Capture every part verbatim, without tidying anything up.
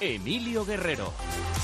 Emilio Guerrero.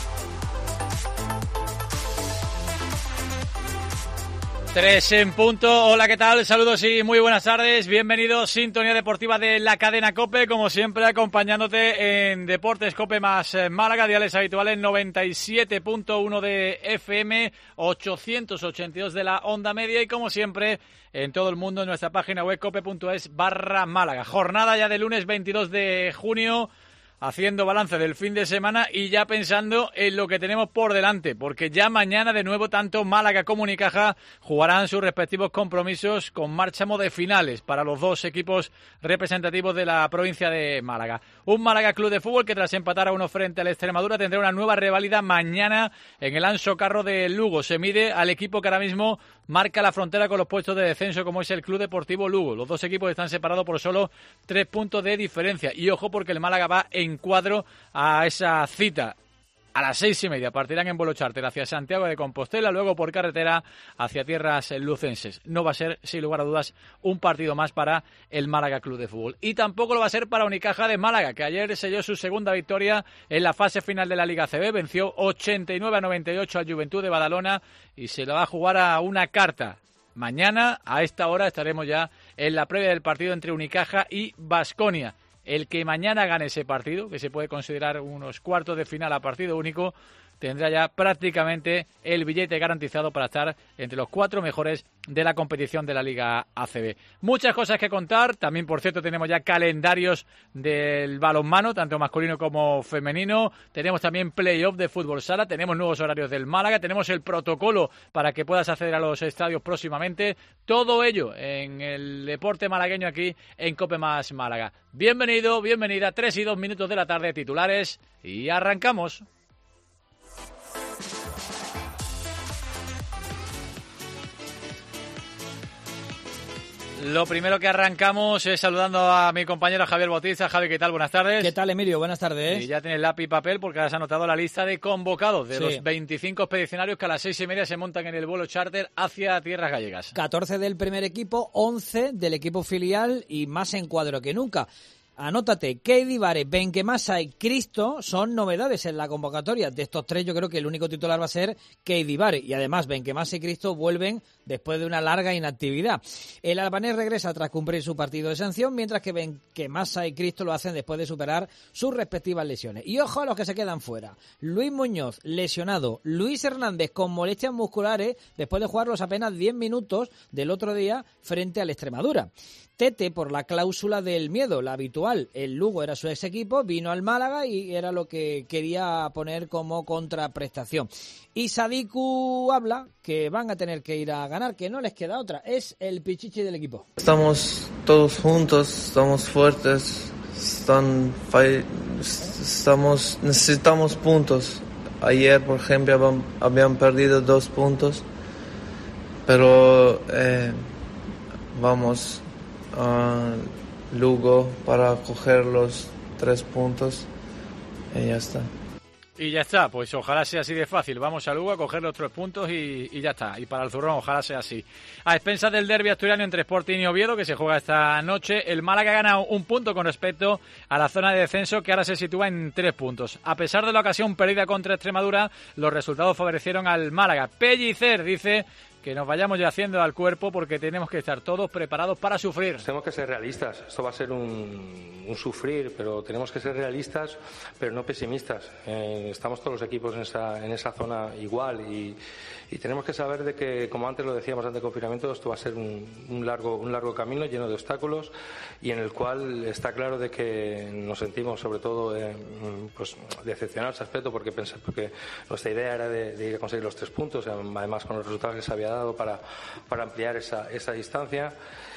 Tres en punto. Hola, ¿qué tal? Saludos y muy buenas tardes. Bienvenidos, Sintonía Deportiva de la cadena COPE, como siempre acompañándote en Deportes COPE más Málaga, diales habituales noventa y siete punto uno de F M, ochocientos ochenta y dos de la onda media y como siempre en todo el mundo en nuestra página web cope.es barra Málaga. Jornada ya de lunes veintidós de junio. Haciendo balance del fin de semana y ya pensando en lo que tenemos por delante, porque ya mañana de nuevo tanto Málaga como Unicaja jugarán sus respectivos compromisos con marchamo de finales para los dos equipos representativos de la provincia de Málaga. Un Málaga Club de Fútbol que tras empatar a uno frente al Extremadura tendrá una nueva reválida mañana en el Anso Carro de Lugo. Se mide al equipo que ahora mismo marca la frontera con los puestos de descenso como es el Club Deportivo Lugo. Los dos equipos están separados por solo tres puntos de diferencia y ojo porque el Málaga va en cuadro a esa cita. A las seis y media partirán en vuelo charter hacia Santiago de Compostela, luego por carretera hacia tierras lucenses. No va a ser, sin lugar a dudas, un partido más para el Málaga Club de Fútbol. Y tampoco lo va a ser para Unicaja de Málaga, que ayer selló su segunda victoria en la fase final de la Liga C B. Venció ochenta y nueve a noventa y ocho al Juventud de Badalona y se la va a jugar a una carta. Mañana, a esta hora, estaremos ya en la previa del partido entre Unicaja y Baskonia. El que mañana gane ese partido, que se puede considerar unos cuartos de final a partido único, tendrá ya prácticamente el billete garantizado para estar entre los cuatro mejores de la competición de la Liga A C B. Muchas cosas que contar. También, por cierto, tenemos ya calendarios del balonmano, tanto masculino como femenino. Tenemos también play-off de fútbol sala. Tenemos nuevos horarios del Málaga. Tenemos el protocolo para que puedas acceder a los estadios próximamente. Todo ello en el deporte malagueño aquí en COPE más Málaga. Bienvenido, bienvenida. Tres y dos minutos de la tarde, titulares. Y arrancamos. Lo primero que arrancamos es saludando a mi compañero Javier Bautista. Javi, ¿qué tal? Buenas tardes. ¿Qué tal, Emilio? Buenas tardes. Y ya tienes lápiz y papel porque has anotado la lista de convocados de sí. los veinticinco expedicionarios que a las seis y media se montan en el vuelo charter hacia tierras gallegas. catorce del primer equipo, once del equipo filial y más en cuadro que nunca. Anótate, Keidi Vare, Benquemasa y Cristo son novedades en la convocatoria. De estos tres yo creo que el único titular va a ser Keidi Vare. Y además Benquemasa y Cristo vuelven después de una larga inactividad. El albanés regresa tras cumplir su partido de sanción, mientras que Benquemasa y Cristo lo hacen después de superar sus respectivas lesiones. Y ojo a los que se quedan fuera. Luis Muñoz, lesionado. Luis Hernández, con molestias musculares, después de jugar los apenas diez minutos del otro día frente al Extremadura. Tete, por la cláusula del miedo, la habitual. El Lugo era su ex equipo, vino al Málaga y era lo que quería poner como contraprestación. Y Sadiku habla que van a tener que ir a ganar, que no les queda otra. Es el pichichi del equipo. Estamos todos juntos, estamos fuertes, están, estamos, necesitamos puntos. Ayer, por ejemplo, habían, habían perdido dos puntos, pero eh, vamos a Lugo para coger los tres puntos y ya está. Y ya está, pues ojalá sea así de fácil. Vamos a Lugo a coger los tres puntos y, y ya está. Y para el Zurrón, ojalá sea así. A expensas del derbi asturiano entre Sporting y Oviedo, que se juega esta noche, el Málaga gana un punto con respecto a la zona de descenso, que ahora se sitúa en tres puntos. A pesar de la ocasión perdida contra Extremadura, los resultados favorecieron al Málaga. Pellicer dice que nos vayamos ya haciendo al cuerpo porque tenemos que estar todos preparados para sufrir. Tenemos que ser realistas. Esto va a ser un, un sufrir, pero tenemos que ser realistas, pero no pesimistas. Eh, estamos todos los equipos en esa, en esa zona igual y, y tenemos que saber de que, como antes lo decíamos antes del confinamiento, esto va a ser un, un largo, un largo camino lleno de obstáculos y en el cual está claro de que nos sentimos sobre todo eh, pues, decepcionados al aspecto porque, pensé, porque nuestra idea era de, de ir a conseguir los tres puntos, además con los resultados que se había dado para, para ampliar esa, esa distancia.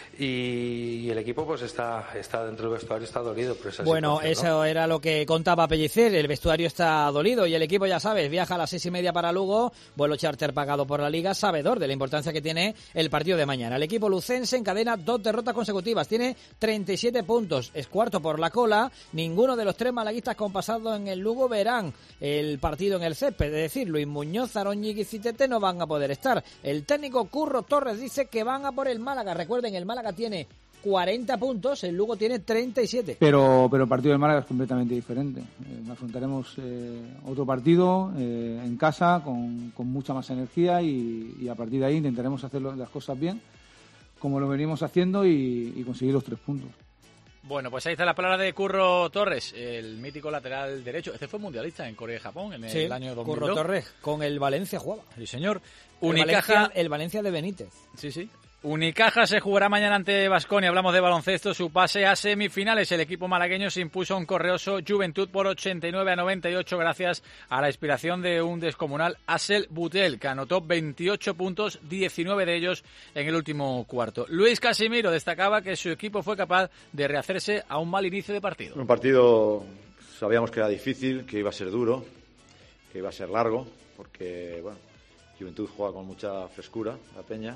Y el equipo pues está está dentro del vestuario, está dolido por esa bueno, situación, eso ¿no? Era lo que contaba Pellicer, el vestuario está dolido y el equipo, ya sabes, viaja a las seis y media para Lugo, vuelo charter pagado por la Liga, sabedor de la importancia que tiene el partido de mañana. El equipo lucense encadena dos derrotas consecutivas, tiene treinta y siete puntos, es cuarto por la cola, ninguno de los tres malaguistas con pasado en el Lugo verán el partido en el césped, es decir, Luis Muñoz, Aroñigue y Citete no van a poder estar. El técnico Curro Torres dice que van a por el Málaga, recuerden, el Málaga tiene cuarenta puntos, el Lugo tiene treinta y siete. Pero, pero el partido del Málaga es completamente diferente. Eh, afrontaremos eh, otro partido eh, en casa con, con mucha más energía y, y a partir de ahí intentaremos hacer las cosas bien, como lo venimos haciendo y, y conseguir los tres puntos. Bueno, pues ahí está la palabra de Curro Torres, el mítico lateral derecho. Este fue mundialista en Corea y Japón en el sí, año dos mil dos. Curro Torres, con el Valencia jugaba. Sí, señor. El Unicaja... Valencia, el Valencia de Benítez. Sí, sí. Unicaja se jugará mañana ante Baskonia. Hablamos de baloncesto. Su pase a semifinales. El equipo malagueño se impuso a un correoso Juventud por ochenta y nueve a noventa y ocho gracias a la inspiración de un descomunal Asel Butel, que anotó veintiocho puntos, diecinueve de ellos en el último cuarto. Luis Casimiro destacaba que su equipo fue capaz de rehacerse a un mal inicio de partido. Un partido sabíamos que era difícil, que iba a ser duro, que iba a ser largo, porque bueno, Juventud juega con mucha frescura, la Peña,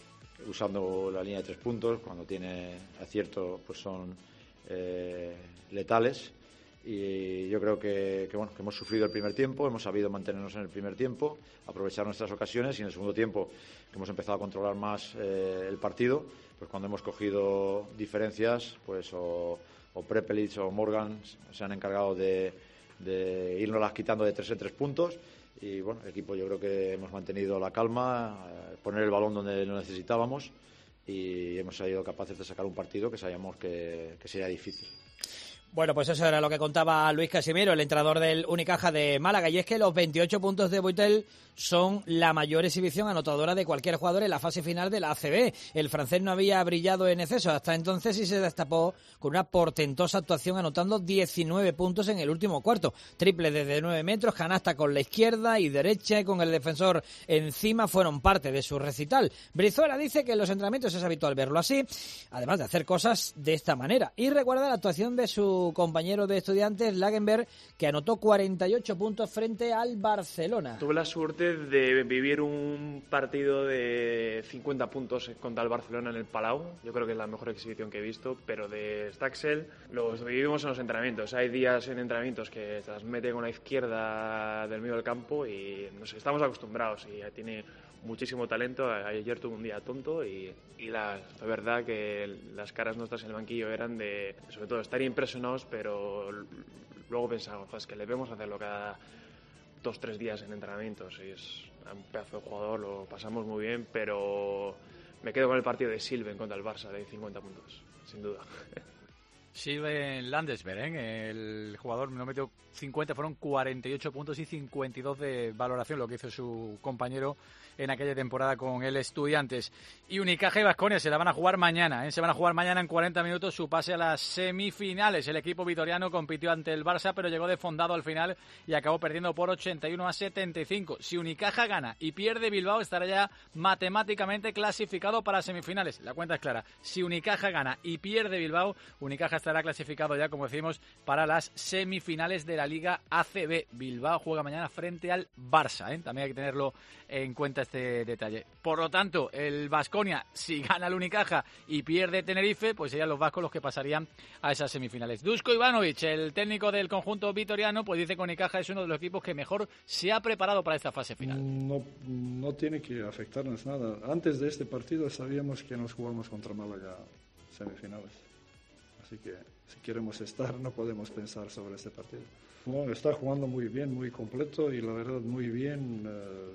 usando la línea de tres puntos. Cuando tiene acierto pues son eh, letales, y yo creo que, que, bueno, que hemos sufrido el primer tiempo, hemos sabido mantenernos en el primer tiempo, aprovechar nuestras ocasiones, y en el segundo tiempo que hemos empezado a controlar más eh, el partido, pues cuando hemos cogido diferencias, pues o, o Prepelic o Morgan se han encargado de, de irnos las quitando de tres en tres puntos. Y bueno, el equipo yo creo que hemos mantenido la calma, eh, poner el balón donde lo necesitábamos, y hemos sido capaces de sacar un partido que sabíamos que, que sería difícil. Bueno, pues eso era lo que contaba Luis Casimiro, el entrenador del Unicaja de Málaga, y es que los veintiocho puntos de Butel son la mayor exhibición anotadora de cualquier jugador en la fase final de la A C B. El francés no había brillado en exceso hasta entonces y se destapó con una portentosa actuación, anotando diecinueve puntos en el último cuarto. Triple desde nueve metros, canasta con la izquierda y derecha, y con el defensor encima fueron parte de su recital. Brizuela dice que en los entrenamientos es habitual verlo así, además de hacer cosas de esta manera. Y recuerda la actuación de su compañero de Estudiantes, Lagenberg, que anotó cuarenta y ocho puntos frente al Barcelona. Tuve la suerte de vivir un partido de cincuenta puntos contra el Barcelona en el Palau. Yo creo que es la mejor exhibición que he visto, pero de Staxel los vivimos en los entrenamientos. Hay días en entrenamientos que se las mete con la izquierda del medio del campo y no sé, estamos acostumbrados, y tiene muchísimo talento. Ayer tuvo un día tonto y, y la, la verdad que las caras nuestras en el banquillo eran de, sobre todo, estar impresionados, pero luego pensamos, es que le vemos hacerlo cada dos, tres días en entrenamientos, y es un pedazo de jugador, lo pasamos muy bien, pero me quedo con el partido de Silven contra el Barça de cincuenta puntos, sin duda. Silven Landesberg, ¿eh? El jugador no metió cincuenta, fueron cuarenta y ocho puntos y cincuenta y dos de valoración, lo que hizo su compañero en aquella temporada con el Estudiantes. Y Unicaja y Baskonia se la van a jugar mañana, ¿eh? Se van a jugar mañana en cuarenta minutos su pase a las semifinales. El equipo vitoriano compitió ante el Barça, pero llegó desfondado al final y acabó perdiendo por ochenta y uno a setenta y cinco. Si Unicaja gana y pierde, Bilbao estará ya matemáticamente clasificado para semifinales. La cuenta es clara. Si Unicaja gana y pierde Bilbao, Unicaja estará clasificado ya, como decimos, para las semifinales de la Liga A C B. Bilbao juega mañana frente al Barça, ¿eh? También hay que tenerlo en cuenta este detalle. Por lo tanto, el Baskonia, si gana el Unicaja y pierde Tenerife, pues serían los vascos los que pasarían a esas semifinales. Dusko Ivanovic, el técnico del conjunto vitoriano, pues dice que Unicaja es uno de los equipos que mejor se ha preparado para esta fase final. No, no tiene que afectarnos nada. Antes de este partido sabíamos que nos jugamos contra Málaga semifinales. Así que si queremos estar, no podemos pensar sobre este partido. Bueno, está jugando muy bien, muy completo, y la verdad muy bien. Eh,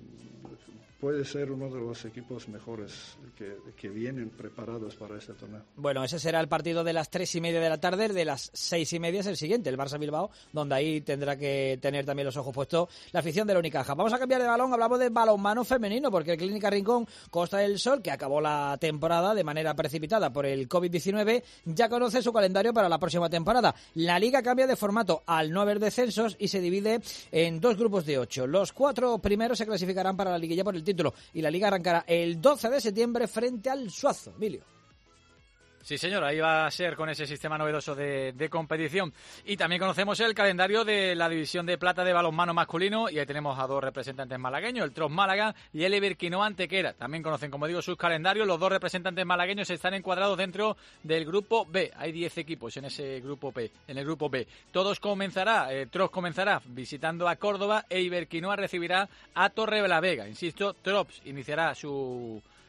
puede ser uno de los equipos mejores que, que vienen preparados para este torneo. Bueno, ese será el partido de las tres y media de la tarde. De las seis y media es el siguiente, el Barça-Bilbao, donde ahí tendrá que tener también los ojos puestos la afición de la Unicaja. Vamos a cambiar de balón, hablamos de balonmano femenino, porque el Clínica Rincón Costa del Sol, que acabó la temporada de manera precipitada por el covid diecinueve, ya conoce su calendario para la próxima temporada. La liga cambia de formato al no haber descensos y se divide en dos grupos de ocho. Los cuatro primeros se clasificarán para la liguilla por el título, y la liga arrancará el doce de septiembre frente al Suazo. Emilio. Sí, señor, ahí va a ser con ese sistema novedoso de, de competición. Y también conocemos el calendario de la división de plata de balonmano masculino, y ahí tenemos a dos representantes malagueños, el Tros Málaga y el Iberquinoa Antequera. También conocen, como digo, sus calendarios. Los dos representantes malagueños están encuadrados dentro del grupo B. Hay diez equipos en ese grupo B. En el grupo B. Todos comenzará, eh, Tros comenzará visitando a Córdoba, e Iberquinoa recibirá a Torrelavega. Insisto, Trops iniciará su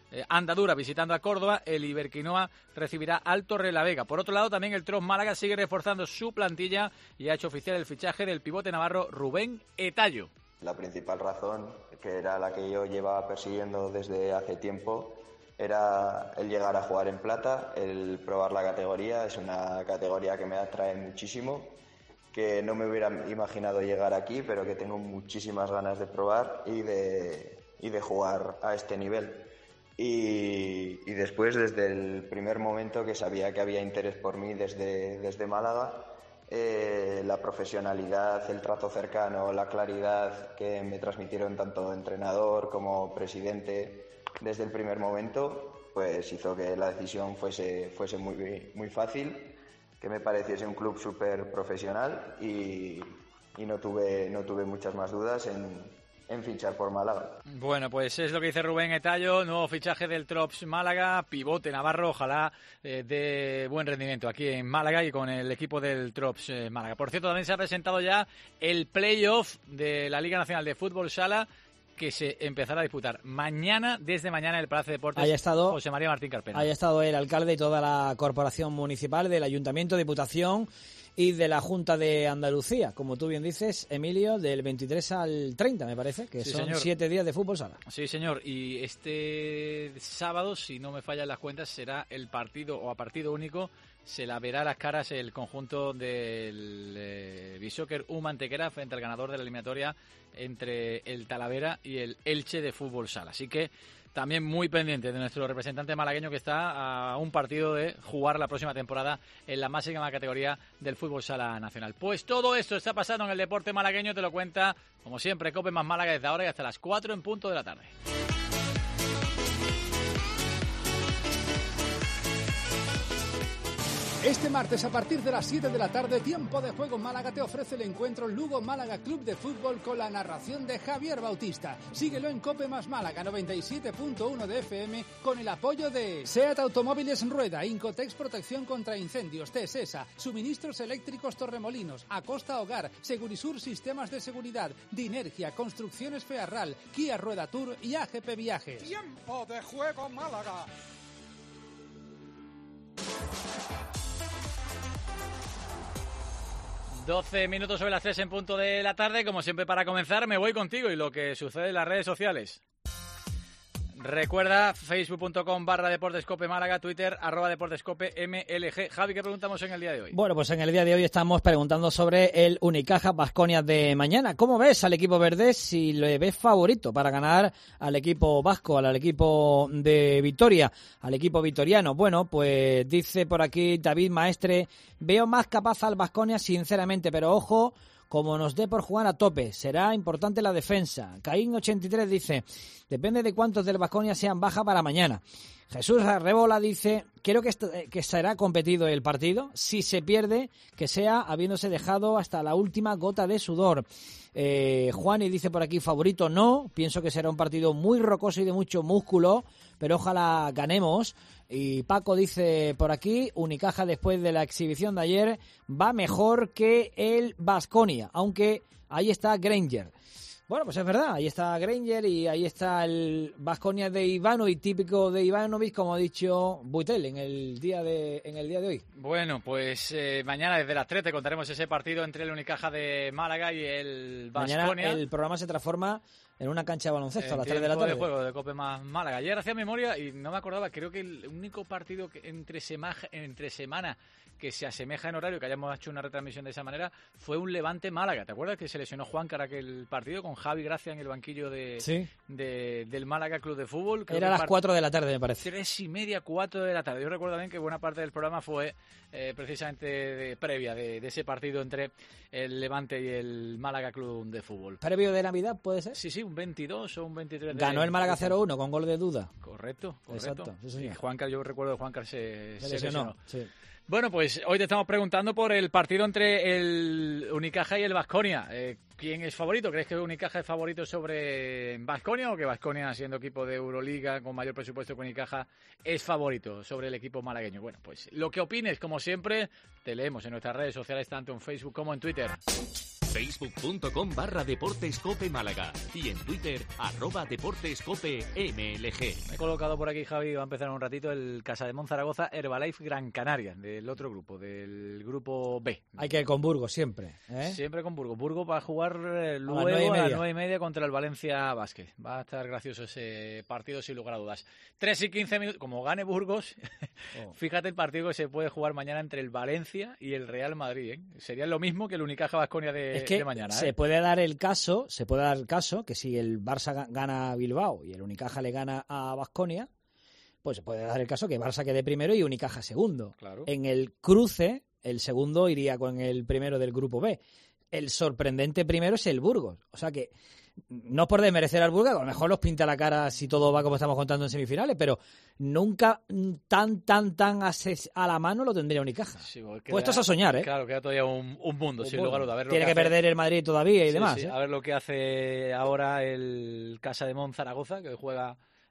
eh, Andadura visitando a Córdoba, el Iberquinoa recibirá al Torrelavega. Por otro lado, también el Trops Málaga sigue reforzando su plantilla y ha hecho oficial el fichaje del pivote navarro Rubén Etayo. La principal razón, que era la que yo llevaba persiguiendo desde hace tiempo, era el llegar a jugar en plata, el probar la categoría. Es una categoría que me atrae muchísimo, que no me hubiera imaginado llegar aquí, pero que tengo muchísimas ganas de probar y de, y de jugar a este nivel. Y, y después, desde el primer momento que sabía que había interés por mí desde, desde Málaga, eh, la profesionalidad, el trato cercano, la claridad que me transmitieron tanto entrenador como presidente desde el primer momento, pues hizo que la decisión fuese, fuese muy, muy fácil, que me pareciese un club súper profesional y, y no tuve, no tuve muchas más dudas en, en fichar por Málaga. Bueno, pues es lo que dice Rubén Etayo, nuevo fichaje del Trops Málaga, pivote navarro, ojalá eh, de buen rendimiento aquí en Málaga y con el equipo del Trops eh, Málaga. Por cierto, también se ha presentado ya el playoff de la Liga Nacional de Fútbol Sala, que se empezará a disputar mañana, desde mañana en el Palacio de Deportes. Haya estado, José María Martín Carpena. Haya estado el alcalde y toda la corporación municipal, del Ayuntamiento, Diputación y de la Junta de Andalucía, como tú bien dices, Emilio, del veintitrés al treinta, me parece, que sí, son señor. siete días de fútbol sala. Sí, señor, y este sábado, si no me fallan las cuentas, será el partido o a partido único. Se la verá las caras el conjunto del eh, Bishoker U Mantequera frente al ganador de la eliminatoria entre el Talavera y el Elche de Fútbol Sala. Así que también muy pendiente de nuestro representante malagueño, que está a un partido de jugar la próxima temporada en la máxima categoría del Fútbol Sala Nacional. Pues todo esto está pasando en el deporte malagueño, te lo cuenta, como siempre, Cope Más Málaga desde ahora y hasta las cuatro en punto de la tarde. Este martes a partir de las siete de la tarde, Tiempo de Juego Málaga te ofrece el encuentro Lugo-Málaga Club de Fútbol con la narración de Javier Bautista. Síguelo en Cope Más Málaga noventa y siete punto uno de F M con el apoyo de SEAT Automóviles Rueda, Incotex Protección contra Incendios, Tesesa, Suministros Eléctricos Torremolinos, Acosta Hogar, Segurisur Sistemas de Seguridad, Dinergia, Construcciones Fearral, Kia Rueda Tour y A G P Viajes. Tiempo de Juego Málaga. doce minutos sobre las tres en punto de la tarde. Como siempre, para comenzar, me voy contigo y lo que sucede en las redes sociales. Recuerda, facebook.com barra Deportescope Málaga, Twitter, arroba Deportescope M L G. Javi, ¿qué preguntamos en el día de hoy? Bueno, pues en el día de hoy estamos preguntando sobre el Unicaja Baskonia de mañana. ¿Cómo ves al equipo verde? Si le ves favorito para ganar al equipo vasco, al equipo de Vitoria, al equipo vitoriano. Bueno, pues dice por aquí David Maestre, veo más capaz al Baskonia sinceramente, pero ojo, como nos dé por jugar a tope, será importante la defensa. Caín ochenta y tres dice, depende de cuántos del Baskonia sean baja para mañana. Jesús Arrebola dice, creo que, est- que será competido el partido. Si se pierde, que sea habiéndose dejado hasta la última gota de sudor. Eh, Juani dice por aquí, favorito no. Pienso que será un partido muy rocoso y de mucho músculo, pero ojalá ganemos. Y Paco dice por aquí, Unicaja después de la exhibición de ayer va mejor que el Baskonia, aunque ahí está Granger. Bueno, pues es verdad, ahí está Granger y ahí está el Baskonia de Ivanovic, típico de Ivanovic, como ha dicho Buitel en el día de en el día de hoy. Bueno, pues eh, mañana desde las tres te contaremos ese partido entre el Unicaja de Málaga y el Baskonia. Mañana el programa se transforma en una cancha de baloncesto a las tres de la tarde. De juego de Cope Más Málaga. Ayer hacía memoria y no me acordaba, creo que el único partido que entre, sema, entre semana que se asemeja en horario, que hayamos hecho una retransmisión de esa manera, fue un Levante Málaga. ¿Te acuerdas que se lesionó Juancar aquel partido con Javi Gracia en el banquillo de, sí. de del Málaga Club de Fútbol? Creo Era a las cuatro de la tarde, me parece. Tres y media, cuatro de la tarde. Yo recuerdo bien que buena parte del programa fue eh, precisamente de, previa de, de ese partido entre el Levante y el Málaga Club de Fútbol. ¿Previo de Navidad puede ser? Sí, sí, un veintidós o un veintitrés. De... Ganó el Málaga cero uno con gol de Duda. Correcto, correcto. Exacto, sí, señor. Y Juancar, yo recuerdo que Juancar se, se, se lesionó. lesionó. Sí. Bueno, pues hoy te estamos preguntando por el partido entre el Unicaja y el Baskonia. Eh, ¿quién es favorito? ¿Crees que Unicaja es favorito sobre Baskonia o que Baskonia, siendo equipo de Euroliga con mayor presupuesto que Unicaja, es favorito sobre el equipo malagueño? Bueno, pues lo que opines, como siempre, te leemos en nuestras redes sociales, tanto en Facebook como en Twitter. Facebook.com barra Deportes Cope Málaga y en Twitter, arroba Deportes Cope M L G. Me he colocado por aquí, Javi, va a empezar un ratito el Casademont Zaragoza Herbalife Gran Canaria, del otro grupo, del grupo B. Hay que ir con Burgos siempre, ¿eh? Siempre con Burgos. Burgos va a jugar eh, luego a las nueve y a media. las nueve y media contra el Valencia Basket. Va a estar gracioso ese partido, sin lugar a dudas. tres y quince minutos, como gane Burgos, oh. Fíjate el partido que se puede jugar mañana entre el Valencia y el Real Madrid, ¿eh? Sería lo mismo que el Unicaja Baskonia de, es que de mañana. ¿eh? Se puede dar el caso, se puede dar el caso que si el Barça gana a Bilbao y el Unicaja le gana a Baskonia, pues se puede dar el caso que Barça quede primero y Unicaja segundo. Claro. En el cruce, el segundo iría con el primero del grupo B. El sorprendente primero es el Burgos. O sea que, no es por desmerecer al Burgos, a lo mejor los pinta la cara si todo va como estamos contando en semifinales, pero nunca tan, tan, tan a la mano lo tendría Unicaja. Sí, queda, puestos a soñar, ¿eh? Claro, queda todavía un, un mundo, un sin mundo. lugar a duda. A ver lo Tiene que, que hace... perder el Madrid todavía y sí, demás. Sí. ¿eh? A ver lo que hace ahora el Casademont Zaragoza, que juega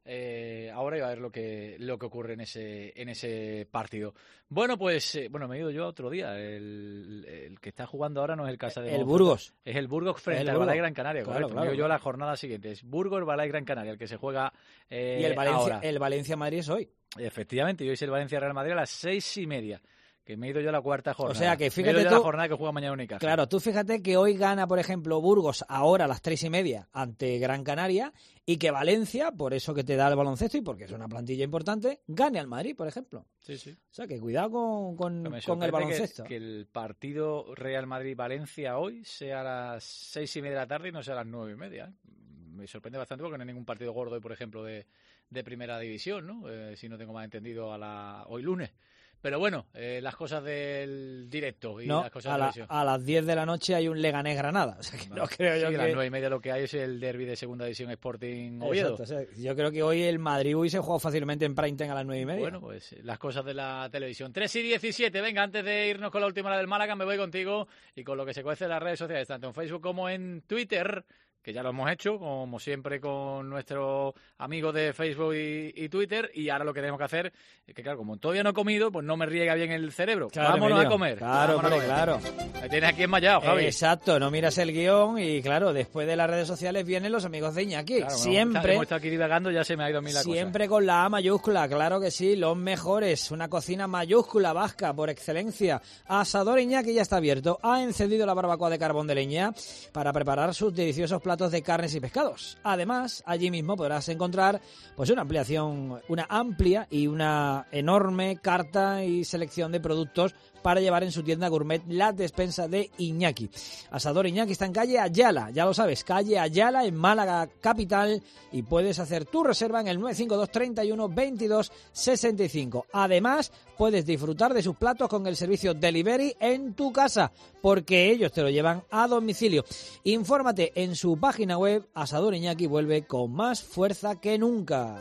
eh, ahora, y a ver lo que lo que ocurre en ese en ese partido. Bueno, pues eh, bueno, me he ido yo otro día. El, el que está jugando ahora no es el Casademont. El Burgos. Es el Burgos frente el al Burgos. Balay Gran Canaria. Claro, claro, claro. Me he ido yo la jornada siguiente. Es Burgos Balay Gran Canaria, el que se juega eh, y el Valencia, ahora. el Valencia Madrid es hoy. Efectivamente, y hoy es el Valencia Real Madrid a las seis y media. Que me he ido yo a la cuarta jornada. O sea que fíjate me he ido tú, yo a la jornada que juega mañana Unicaja. Claro, tú fíjate que hoy gana, por ejemplo, Burgos ahora a las tres y media ante Gran Canaria y que Valencia, por eso que te da el baloncesto y porque es una plantilla importante, gane al Madrid, por ejemplo. Sí, sí. O sea que cuidado con, con, con el baloncesto. Que, que el partido Real Madrid-Valencia hoy sea a las seis y media de la tarde y no sea a las nueve y media. Me sorprende bastante porque no hay ningún partido gordo hoy, por ejemplo, de, de primera división, ¿no? Eh, si no tengo mal entendido, a la hoy lunes. Pero bueno, eh, las cosas del directo y no, las cosas a, de la, televisión. a las diez de la noche hay un Leganés-Granada. O sea que vale. no creo sí, yo que... que... a las nueve y media lo que hay es el derbi de segunda división Sporting Oviedo. Exacto, o sea, yo creo que hoy el Madrid hubiese jugado fácilmente en prime time a las nueve y media. Bueno, pues las cosas de la televisión. tres y diecisiete, venga, antes de irnos con la última hora del Málaga, me voy contigo y con lo que se cuece en las redes sociales, tanto en Facebook como en Twitter, que ya lo hemos hecho, como siempre, con nuestros amigos de Facebook y, y Twitter, y ahora lo que tenemos que hacer es que, claro, como todavía no he comido, pues no me riega bien el cerebro. Claro, Vámonos Emilio. a comer. Claro, Vámonos hombre, a comer. claro. Me tienes aquí enmayado, Javi. Exacto, no miras el guión y, claro, después de las redes sociales vienen los amigos de Iñaki. Claro, siempre, bueno, hemos estado aquí divagando, ya se me ha ido a mí la siempre cosa. con la A mayúscula, claro que sí, los mejores, una cocina mayúscula vasca por excelencia. Asador Iñaki ya está abierto, ha encendido la barbacoa de carbón de leña para preparar sus deliciosos platos de carnes y pescados. Además, allí mismo podrás encontrar pues una ampliación, una amplia y una enorme carta y selección de productos para llevar en su tienda gourmet La Despensa de Iñaki. Asador Iñaki está en calle Ayala, ya lo sabes, calle Ayala en Málaga capital, y puedes hacer tu reserva en el nueve cinco dos, treinta y uno, veintidós, sesenta y cinco. Además, puedes disfrutar de sus platos con el servicio delivery en tu casa, porque ellos te lo llevan a domicilio. Infórmate en su página web. Asador Iñaki vuelve con más fuerza que nunca.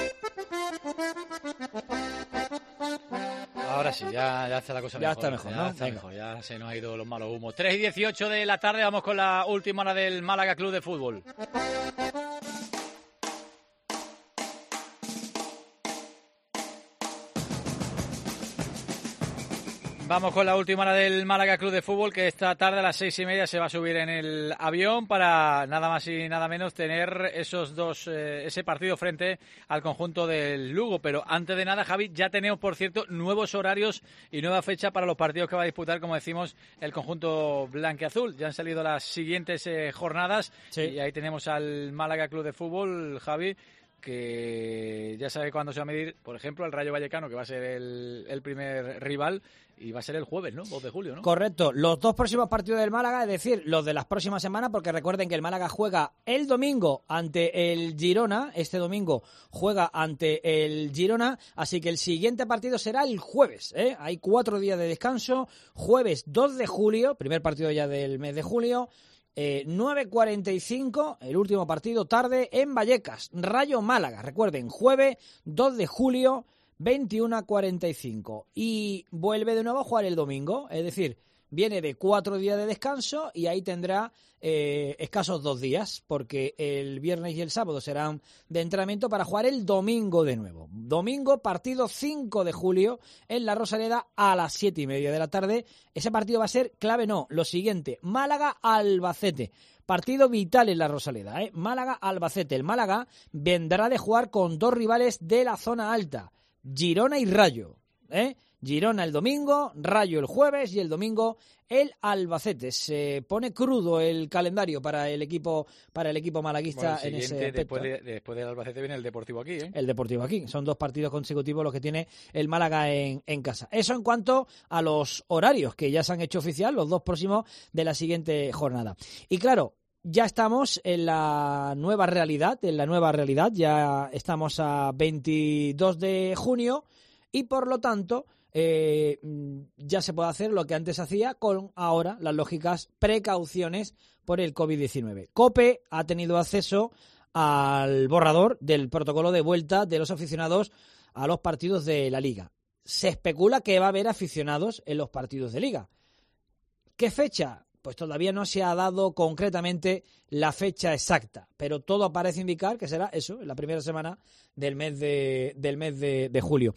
Ahora sí, ya, ya está la cosa ya mejor. Está mejor, ya ¿no? está Venga. mejor, ya se nos ha ido los malos humos. tres y dieciocho de la tarde, vamos con la última hora del Málaga Club de Fútbol. Vamos con la última hora del Málaga Club de Fútbol, que esta tarde a las seis y media se va a subir en el avión para nada más y nada menos tener esos dos, eh, ese partido frente al conjunto del Lugo. Pero antes de nada, Javi, ya tenemos, por cierto, nuevos horarios y nueva fecha para los partidos que va a disputar, como decimos, el conjunto blanquiazul. Ya han salido las siguientes eh, jornadas sí. Y ahí tenemos al Málaga Club de Fútbol, Javi, que ya sabe cuándo se va a medir, por ejemplo, el Rayo Vallecano, que va a ser el, el primer rival, y va a ser el jueves, ¿no? dos de julio, ¿no? Correcto. Los dos próximos partidos del Málaga, es decir, los de las próximas semanas, porque recuerden que el Málaga juega el domingo ante el Girona, este domingo juega ante el Girona, así que el siguiente partido será el jueves, ¿eh? Hay cuatro días de descanso, jueves dos de julio, primer partido ya del mes de julio, Eh, nueve cuarenta y cinco, el último partido tarde en Vallecas, Rayo Málaga, recuerden, jueves dos de julio, veintiuno cuarenta y cinco, y vuelve de nuevo a jugar el domingo, es decir, viene de cuatro días de descanso y ahí tendrá eh, escasos dos días, porque el viernes y el sábado serán de entrenamiento para jugar el domingo de nuevo. Domingo, partido cinco de julio en la Rosaleda a las siete y media de la tarde. Ese partido va a ser clave, no, lo siguiente, Málaga-Albacete. Partido vital en la Rosaleda, ¿eh? Málaga-Albacete. El Málaga vendrá de jugar con dos rivales de la zona alta, Girona y Rayo, ¿eh? Girona el domingo, Rayo el jueves y el domingo el Albacete. Se pone crudo el calendario para el equipo para el equipo malaguista bueno, el en ese aspecto. Después, de, después del Albacete viene el Deportivo aquí, ¿eh? El Deportivo aquí. Son dos partidos consecutivos los que tiene el Málaga en, en casa. Eso en cuanto a los horarios que ya se han hecho oficial, los dos próximos de la siguiente jornada. Y claro, ya estamos en la nueva realidad, en la nueva realidad. Ya estamos a veintidós de junio y por lo tanto Eh, ya se puede hacer lo que antes hacía con ahora las lógicas precauciones por el covid diecinueve. COPE ha tenido acceso al borrador del protocolo de vuelta de los aficionados a los partidos de la Liga. Se especula que va a haber aficionados en los partidos de Liga. ¿Qué fecha? Pues todavía no se ha dado concretamente la fecha exacta, pero todo parece indicar que será eso, en la primera semana del mes de, del mes de, de julio.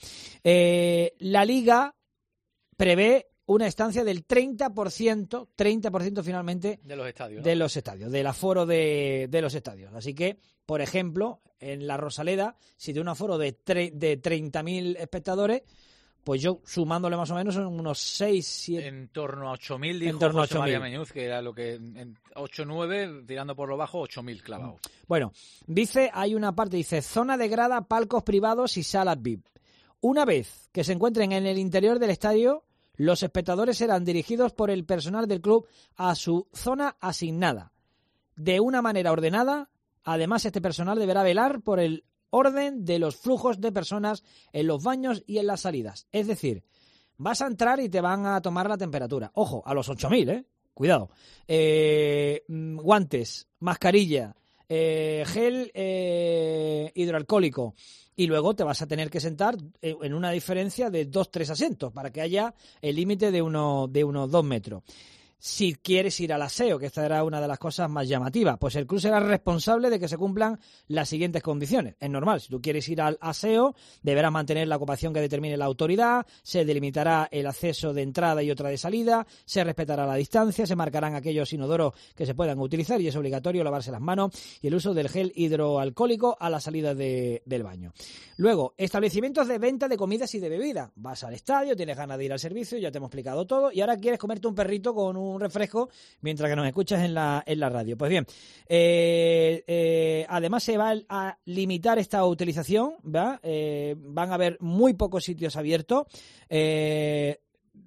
Eh, la Liga prevé una estancia del treinta por ciento, treinta por ciento finalmente de los estadios, ¿no? de los estadios, del aforo de, de los estadios. Así que, por ejemplo, en la Rosaleda, si tiene un aforo de, tre- de treinta mil espectadores, pues yo, sumándole más o menos, son unos seis, siete... En torno a ocho mil, dijo torno a José ocho mil. María Meñuz, que era lo que... En ocho nueve, tirando por lo bajo, ocho mil clavados. Bueno, dice, hay una parte, dice, zona de grada, palcos privados y salas V I P. Una vez que se encuentren en el interior del estadio, los espectadores serán dirigidos por el personal del club a su zona asignada. De una manera ordenada, además este personal deberá velar por el orden de los flujos de personas en los baños y en las salidas. Es decir, vas a entrar y te van a tomar la temperatura. Ojo, a los ocho mil, ¿eh? Cuidado. Eh, guantes, mascarilla, eh, gel eh, hidroalcohólico. Y luego te vas a tener que sentar en una diferencia de dos, tres asientos para que haya el límite de, uno, de unos dos metros. Si quieres ir al aseo, que esta era una de las cosas más llamativas, pues el club será responsable de que se cumplan las siguientes condiciones. Es normal, si tú quieres ir al aseo, deberás mantener la ocupación que determine la autoridad, se delimitará el acceso de entrada y otra de salida, se respetará la distancia, se marcarán aquellos inodoros que se puedan utilizar y es obligatorio lavarse las manos y el uso del gel hidroalcohólico a la salida de, del baño. Luego, establecimientos de venta de comidas y de bebidas. Vas al estadio, tienes ganas de ir al servicio, ya te hemos explicado todo y ahora quieres comerte un perrito con un un refresco mientras que nos escuchas en la, en la radio. Pues bien, eh, eh, además se va a limitar esta utilización, ¿va? Eh, van a haber muy pocos sitios abiertos. Eh,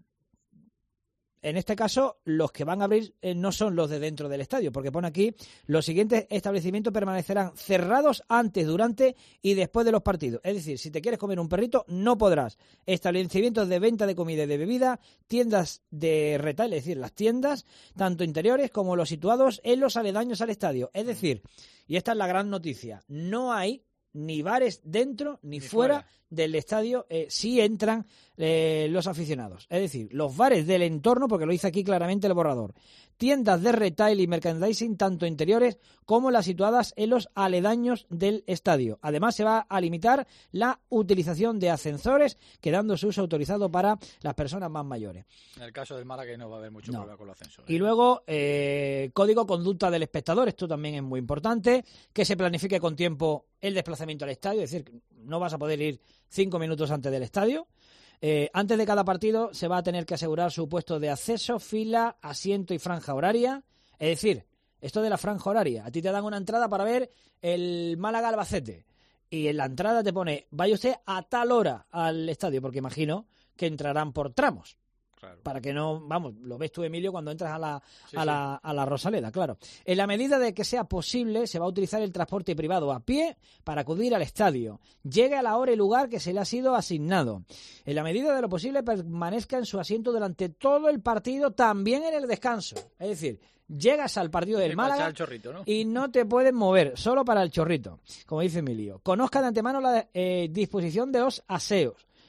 en este caso, los que van a abrir eh, no son los de dentro del estadio, porque pone aquí, los siguientes establecimientos permanecerán cerrados antes, durante y después de los partidos. Es decir, si te quieres comer un perrito, no podrás. Establecimientos de venta de comida y de bebida, tiendas de retail, es decir, las tiendas, tanto interiores como los situados en los aledaños al estadio. Es decir, y esta es la gran noticia, no hay ni bares dentro ni, ni fuera, fuera del estadio, eh, sí entran eh, los aficionados. Es decir, los bares del entorno, porque lo dice aquí claramente el borrador, tiendas de retail y merchandising, tanto interiores como las situadas en los aledaños del estadio. Además, se va a limitar la utilización de ascensores, quedando su uso autorizado para las personas más mayores. En el caso del Málaga no va a haber mucho no. problema con los ascensores. Y luego, eh, código conducta del espectador, esto también es muy importante, que se planifique con tiempo el desplazamiento al estadio, es decir, no vas a poder ir cinco minutos antes del estadio. Eh, antes de cada partido se va a tener que asegurar su puesto de acceso, fila, asiento y franja horaria. Es decir, esto de la franja horaria, a ti te dan una entrada para ver el Málaga-Albacete y en la entrada te pone, vaya usted a tal hora al estadio, porque imagino que entrarán por tramos. Claro. Para que no, vamos, lo ves tú, Emilio, cuando entras a la, sí, a, sí. La, a la Rosaleda, claro. En la medida de que sea posible, se va a utilizar el transporte privado a pie para acudir al estadio. Llegue a la hora y lugar que se le ha sido asignado. En la medida de lo posible, permanezca en su asiento durante todo el partido, también en el descanso. Es decir, llegas al partido del Málaga chorrito, ¿no? y no te puedes mover, solo para el chorrito, como dice Emilio. Conozca de antemano la eh, disposición de los aseos.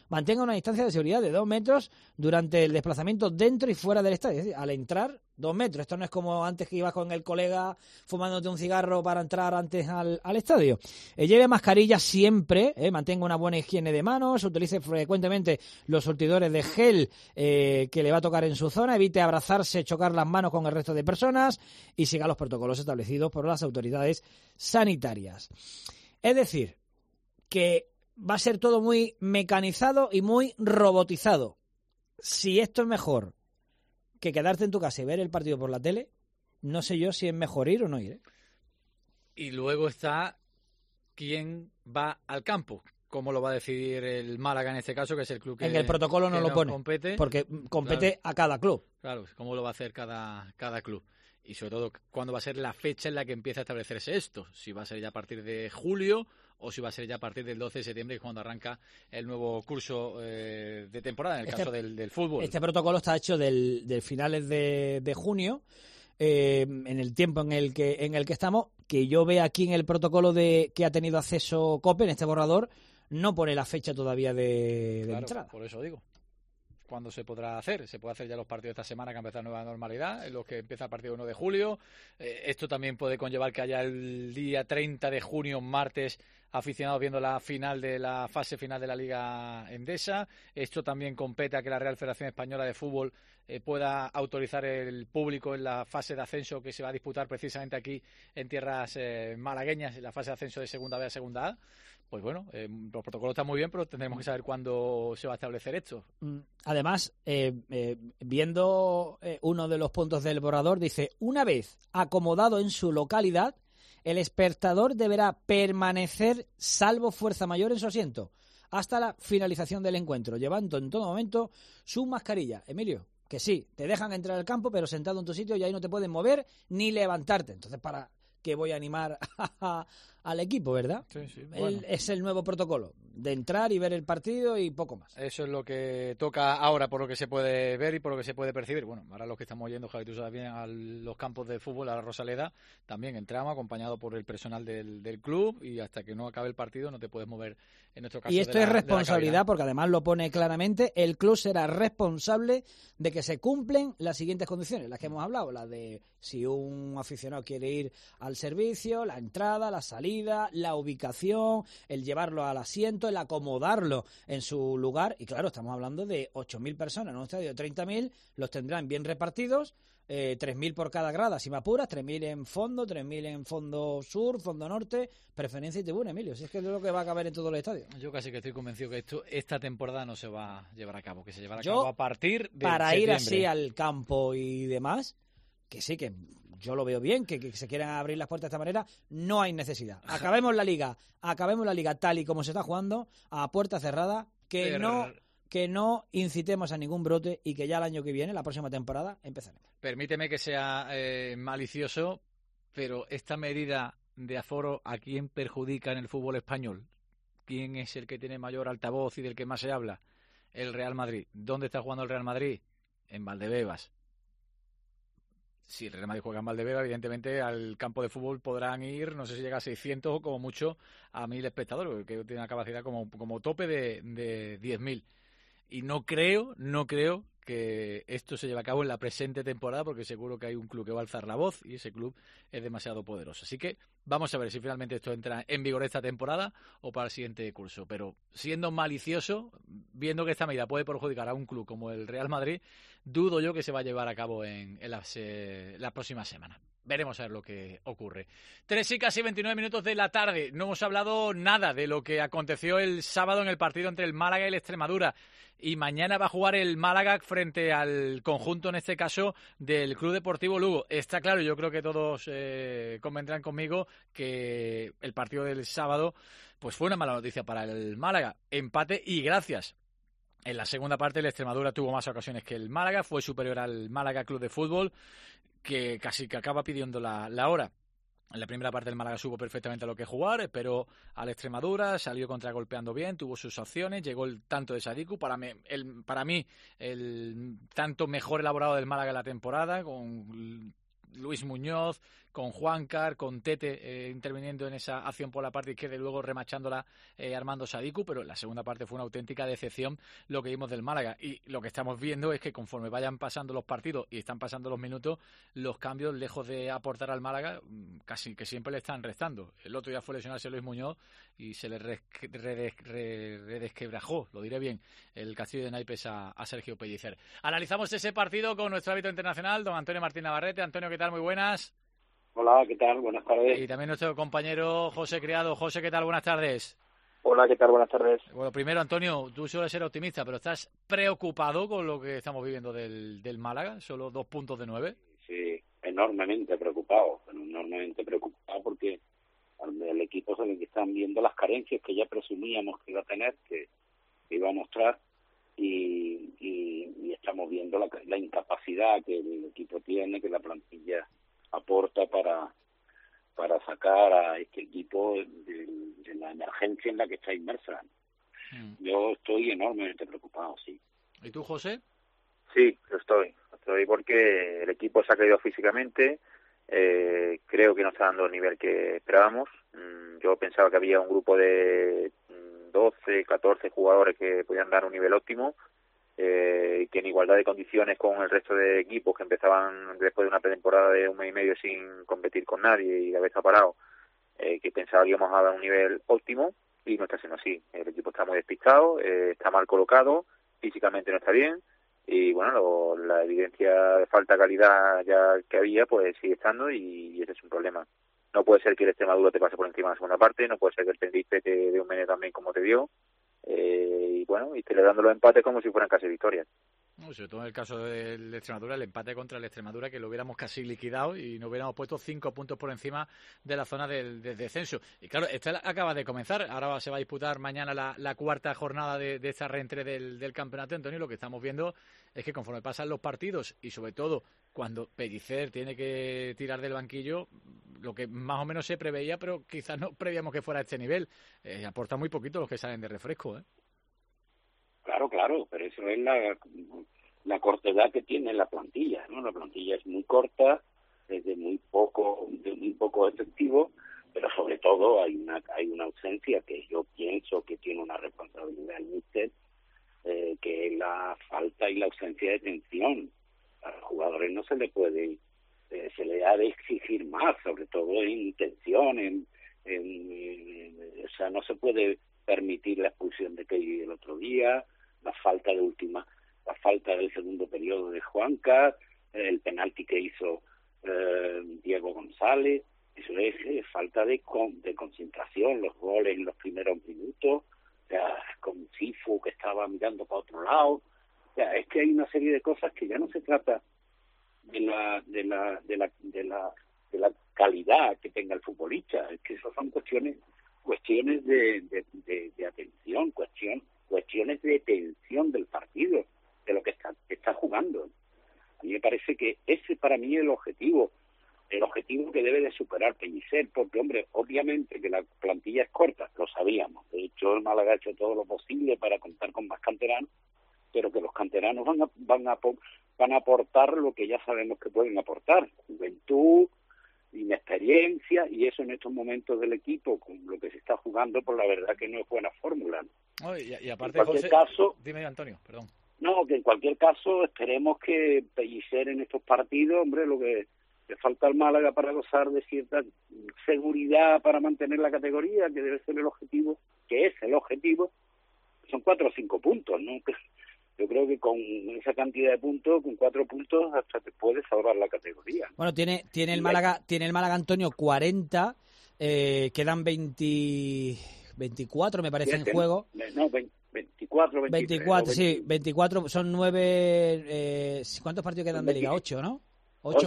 mantenga una distancia de seguridad de dos metros durante el desplazamiento dentro y fuera del estadio. Es decir, al entrar, dos metros. Esto no es como antes que ibas con el colega fumándote un cigarro para entrar antes al, al estadio. Eh, lleve mascarilla siempre, eh, mantenga una buena higiene de manos, utilice frecuentemente los surtidores de gel eh, que le va a tocar en su zona, evite abrazarse, chocar las manos con el resto de personas y siga los protocolos establecidos por las autoridades sanitarias. Es decir, que va a ser todo muy mecanizado y muy robotizado. Si esto es mejor que quedarte en tu casa y ver el partido por la tele, no sé yo si es mejor ir o no ir, ¿eh? Y luego está quién va al campo. ¿Cómo lo va a decidir el Málaga en este caso, que es el club que en el protocolo no lo pone, compete? Porque compete claro, a cada club. Claro, cómo lo va a hacer cada, cada club. Y sobre todo, cuándo va a ser la fecha en la que empieza a establecerse esto. Si va a ser ya a partir de julio o si va a ser ya a partir del doce de septiembre, que es cuando arranca el nuevo curso eh, de temporada, en el este, caso del, del fútbol. Este protocolo está hecho del, del finales de, de junio, eh, en el tiempo en el que en el que estamos, que yo veo aquí en el protocolo de que ha tenido acceso COPE, en este borrador, no pone la fecha todavía de, de claro, entrada. Por eso digo. ¿Cuándo se podrá hacer? Se puede hacer ya los partidos esta semana, que ha empezado nueva normalidad, en los que empieza a partir del uno de julio. Eh, esto también puede conllevar que haya el día treinta de junio, martes, aficionados viendo la final de la fase final de la Liga Endesa. Esto también compete a que la Real Federación Española de Fútbol eh, pueda autorizar el público en la fase de ascenso que se va a disputar precisamente aquí en tierras eh, malagueñas, en la fase de ascenso de Segunda B a Segunda A. Pues bueno, eh, los protocolos están muy bien, pero tendremos que saber cuándo se va a establecer esto. Además, eh, eh, viendo eh, uno de los puntos del borrador, dice, una vez acomodado en su localidad, el espectador deberá permanecer, salvo fuerza mayor, en su asiento, hasta la finalización del encuentro, llevando en todo momento su mascarilla. Emilio, que sí, te dejan entrar al campo, pero sentado en tu sitio y ahí no te pueden mover ni levantarte. Entonces, ¿para qué voy a animar a, al equipo, verdad? Sí, sí. Bueno. El, es el nuevo protocolo, de entrar y ver el partido y poco más. Eso es lo que toca ahora, por lo que se puede ver y por lo que se puede percibir. Bueno, ahora los que estamos yendo, Javi, tú sabes bien, a los campos de fútbol, a la Rosaleda, también entramos acompañado por el personal del, del club, y hasta que no acabe el partido no te puedes mover, en nuestro caso. Y esto de la, es responsabilidad, de porque además lo pone claramente, el club será responsable de que se cumplen las siguientes condiciones, las que hemos hablado, las de si un aficionado quiere ir al servicio, la entrada, la salida, la ubicación, el llevarlo al asiento, el acomodarlo en su lugar. Y claro, estamos hablando de ocho mil personas en un estadio de treinta mil, los tendrán bien repartidos, eh, tres mil por cada grada, si me apuras, tres mil en fondo, tres mil en fondo sur, fondo norte, preferencia y tribuna, Emilio. Si es que es lo que va a caber en todo el estadio. Yo casi que estoy convencido que esto esta temporada no se va a llevar a cabo, que se llevará a Yo, cabo a partir de para septiembre. Ir así al campo y demás, que sí, que yo lo veo bien, que, que se quieran abrir las puertas de esta manera, no hay necesidad. Acabemos la liga, acabemos la liga tal y como se está jugando, a puerta cerrada, que Pero... no que no incitemos a ningún brote y que ya el año que viene, la próxima temporada, empezaremos. Permíteme que sea eh, malicioso, pero esta medida de aforo, ¿a quién perjudica en el fútbol español? ¿Quién es el que tiene mayor altavoz y del que más se habla? El Real Madrid. ¿Dónde está jugando el Real Madrid? En Valdebebas. Si el Real Madrid juega en Valdebebas, evidentemente al campo de fútbol podrán ir, no sé si llega a seiscientos o como mucho a mil espectadores, que tiene una capacidad como, como tope de, de diez mil. Y no creo, no creo que esto se lleve a cabo en la presente temporada, porque seguro que hay un club que va a alzar la voz y ese club es demasiado poderoso. Así que vamos a ver si finalmente esto entra en vigor esta temporada o para el siguiente curso. Pero siendo malicioso, viendo que esta medida puede perjudicar a un club como el Real Madrid, dudo yo que se va a llevar a cabo en, en las, eh, la próxima semana. Veremos a ver lo que ocurre. Tres y casi veintinueve minutos de la tarde. No hemos hablado nada de lo que aconteció el sábado en el partido entre el Málaga y el Extremadura. Y mañana va a jugar el Málaga frente al conjunto, en este caso, del Club Deportivo Lugo. Está claro, yo creo que todos eh, convendrán conmigo que el partido del sábado pues fue una mala noticia para el Málaga. Empate y gracias. En la segunda parte el Extremadura tuvo más ocasiones que el Málaga, fue superior al Málaga Club de Fútbol, que casi que acaba pidiendo la, la hora. En la primera parte el Málaga supo perfectamente a lo que jugar, esperó al Extremadura, salió contragolpeando bien, tuvo sus opciones, llegó el tanto de Sadiku, para mí el, para mí, el tanto mejor elaborado del Málaga en la temporada, con Luis Muñoz, con Juancar, con Tete eh, interviniendo en esa acción por la parte izquierda y luego remachándola eh, Armando Sadiku, pero la segunda parte fue una auténtica decepción lo que vimos del Málaga, y lo que estamos viendo es que conforme vayan pasando los partidos y están pasando los minutos, los cambios, lejos de aportar al Málaga, casi que siempre le están restando. El otro día fue lesionarse Luis Muñoz y se le redesquebrajó, lo diré bien, el castillo de naipes a, a Sergio Pellicer. Analizamos ese partido con nuestro árbitro internacional, don Antonio Martín Navarrete. Antonio, ¿qué tal? Muy buenas. Hola, ¿qué tal? Buenas tardes. Y también nuestro compañero José Criado. José, ¿qué tal? Buenas tardes. Hola, ¿qué tal? Buenas tardes. Bueno, primero, Antonio, tú sueles ser optimista, pero ¿estás preocupado con lo que estamos viviendo del, del Málaga? Solo dos puntos de nueve. Sí, enormemente preocupado, enormemente preocupado porque el equipo se le están viendo las carencias que ya presumíamos que iba a tener, que, que iba a mostrar, y, y, y estamos viendo la, la incapacidad que el equipo tiene, que la plantilla aporta para para sacar a este equipo de, de la emergencia en la que está inmersa. Mm. Yo estoy enormemente preocupado, sí. ¿Y tú, José? Sí, lo estoy. Estoy porque el equipo se ha caído físicamente. Eh, creo que no está dando el nivel que esperábamos. Mm, yo pensaba que había un grupo de doce, catorce jugadores que podían dar un nivel óptimo, eh, que en igualdad de condiciones con el resto de equipos que empezaban después de una pretemporada de un mes y medio sin competir con nadie y de haber parado, eh, que pensaba que íbamos a dar un nivel óptimo, y no está siendo así. El equipo está muy despistado, eh, está mal colocado, físicamente no está bien, y bueno, lo, la evidencia de falta de calidad ya que había pues sigue estando, y, y ese es un problema. No puede ser que el Extremadura te pase por encima en la segunda parte, no puede ser que el Tenerife te dé un medio también como te dio, eh, y bueno, y te le dando los empates como si fueran casi victorias. No, sobre todo en el caso del Extremadura, el empate contra el Extremadura, que lo hubiéramos casi liquidado y nos hubiéramos puesto cinco puntos por encima de la zona del, del descenso. Y claro, esta acaba de comenzar, ahora se va a disputar mañana la, la cuarta jornada de, de esta reentré del, del campeonato, Antonio. Lo que estamos viendo es que conforme pasan los partidos y sobre todo cuando Pellicer tiene que tirar del banquillo, lo que más o menos se preveía, pero quizás no prevíamos que fuera a este nivel, eh, aporta muy poquito los que salen de refresco, ¿eh? Claro, claro, pero eso es la, la cortedad que tiene la plantilla, ¿no? La plantilla es muy corta, es de muy poco, de muy poco efectivo, pero sobre todo hay una hay una ausencia que yo pienso que tiene una responsabilidad el míster, eh, que es la falta y la ausencia de tensión. A los jugadores no se le puede, eh, se le ha de exigir más, sobre todo en tensión, en, en, en, o sea, no se puede permitir la expulsión de Kelly el otro día, la falta de última, la falta del segundo periodo de Juancar, el penalti que hizo eh, Diego González. Eso es eh, falta de con, de concentración, los goles en los primeros minutos, o sea, con Sifu que estaba mirando para otro lado. O sea, es que hay una serie de cosas que ya no se trata de la de la de la de la de la calidad que tenga el futbolista, es que eso son cuestiones cuestiones de, de, de, de atención, cuestión, cuestiones de tensión del partido, de lo que está, que está jugando. A mí me parece que ese para mí es el objetivo, el objetivo que debe de superar Pellicer, porque, hombre, obviamente que la plantilla es corta, lo sabíamos. De hecho, el Málaga ha hecho todo lo posible para contar con más canteranos, pero que los canteranos van a, van a, van a aportar lo que ya sabemos que pueden aportar: juventud, inexperiencia, y eso en estos momentos del equipo, con lo que se está jugando, pues la verdad que no es buena fórmula, ¿no? Oh, y, y aparte, en cualquier José, caso, dime, Antonio, perdón. No, que en cualquier caso esperemos que Pellicer en estos partidos, hombre, lo que le falta al Málaga para gozar de cierta seguridad para mantener la categoría, que debe ser el objetivo, que es el objetivo, son cuatro o cinco puntos, ¿no? Yo creo que con esa cantidad de puntos, con cuatro puntos, hasta te puedes salvar la categoría. Bueno, tiene tiene el Málaga, tiene el Málaga, Antonio, cuarenta, eh, quedan veinte, veinticuatro me parece en juego. No, veinticuatro, veintitrés. veinticuatro, sí, veinticuatro, son nueve, eh, ¿cuántos partidos quedan de Liga? ¿Ocho, no? ocho,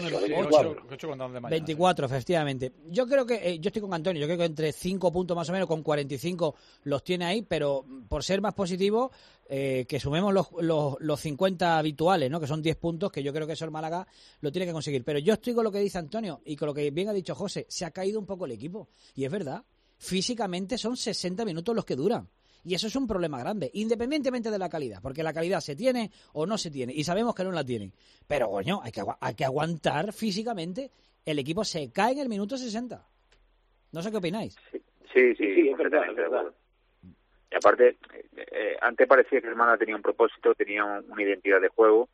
veinticuatro, efectivamente. Yo creo que, eh, yo estoy con Antonio, yo creo que entre cinco puntos más o menos, con cuarenta y cinco los tiene ahí, pero por ser más positivo, eh, que sumemos los, los, los cincuenta habituales, ¿no? Que son diez puntos, que yo creo que eso el Málaga lo tiene que conseguir. Pero yo estoy con lo que dice Antonio y con lo que bien ha dicho José, se ha caído un poco el equipo. Y es verdad, físicamente son sesenta minutos los que duran. Y eso es un problema grande, independientemente de la calidad, porque la calidad se tiene o no se tiene, y sabemos que no la tienen. Pero, coño, hay que, hay que aguantar físicamente. El equipo se cae en el minuto sesenta. No sé qué opináis. Sí, sí, sí, sí, es verdad, es verdad. Y aparte, eh, antes parecía que el Málaga tenía un propósito, tenía un, una identidad de juego.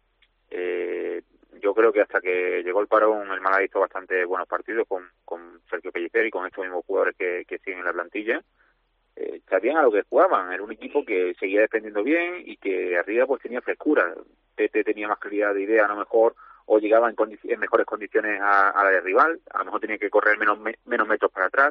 Eh, yo creo que hasta que llegó el parón, el Málaga hizo bastante buenos partidos con, con Sergio Pellicer y con estos mismos jugadores que, que siguen en la plantilla. Eh, sabían a lo que jugaban. Era un equipo que seguía defendiendo bien y que arriba pues tenía frescura. Tete tenía más claridad de idea, a lo mejor, o llegaba en, en mejores condiciones a, a la del rival. A lo mejor tenía que correr menos, me, menos metros para atrás.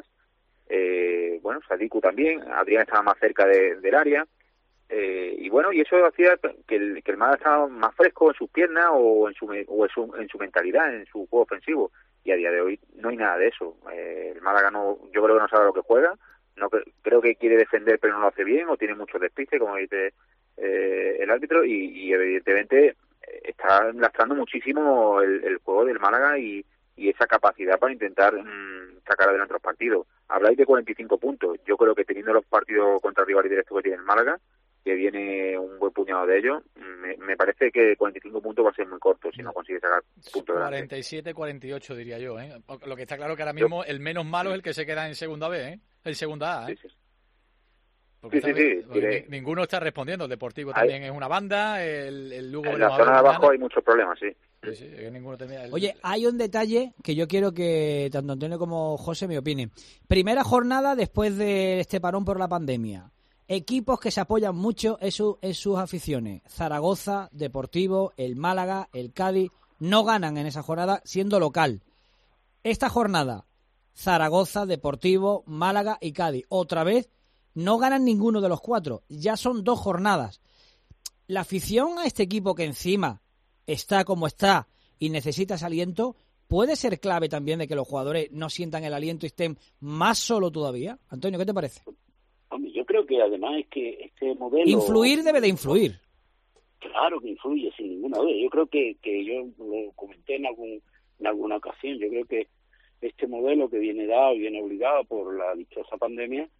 Eh, bueno, Sadiku también. Adrián estaba más cerca de, del área. Eh, y bueno, y eso hacía que el, que el Málaga estaba más fresco en sus piernas o en su, o en su, en su mentalidad, en su juego ofensivo. Y a día de hoy no hay nada de eso. Eh, el Málaga no, yo creo que no sabe lo que juega. No creo que quiere defender pero no lo hace bien, o tiene mucho despiste, como dice eh, el árbitro, y, y evidentemente está lastrando muchísimo el, el juego del Málaga y, y esa capacidad para intentar mmm, sacar adelante los partidos. Habláis de cuarenta y cinco puntos. Yo creo que teniendo los partidos contra rivales directos que tiene el Málaga, que viene un buen puñado de ellos, me, me parece que cuarenta y cinco puntos va a ser muy corto si no consigue sacar puntos. cuarenta y siete, cuarenta y ocho diría yo, ¿eh? Lo que está claro que ahora mismo el menos malo es el que se queda en segunda B, ¿eh? En segunda A, ¿eh? Sí, sí. Porque sí, sí, sí, ni, ninguno está respondiendo. El Deportivo hay, también es una banda, el, el Lugo... En la zona de abajo hay muchos problemas, sí. Sí, sí, que ninguno termina el... Oye, hay un detalle que yo quiero que tanto Antonio como José me opinen. Primera jornada después de este parón por la pandemia. Equipos que se apoyan mucho en, su, en sus aficiones. Zaragoza, Deportivo, el Málaga, el Cádiz, no ganan en esa jornada siendo local. Esta jornada, Zaragoza, Deportivo, Málaga y Cádiz. Otra vez, no ganan ninguno de los cuatro. Ya son dos jornadas. La afición a este equipo que encima está como está y necesita ese aliento, ¿puede ser clave también de que los jugadores no sientan el aliento y estén más solo todavía? Antonio, ¿qué te parece? Hombre, yo creo que además es que este modelo... Influir debe de influir. Claro que influye, sin ninguna duda. Yo creo que, que yo lo comenté en, algún, en alguna ocasión, yo creo que este modelo que viene dado y viene obligado por la dichosa pandemia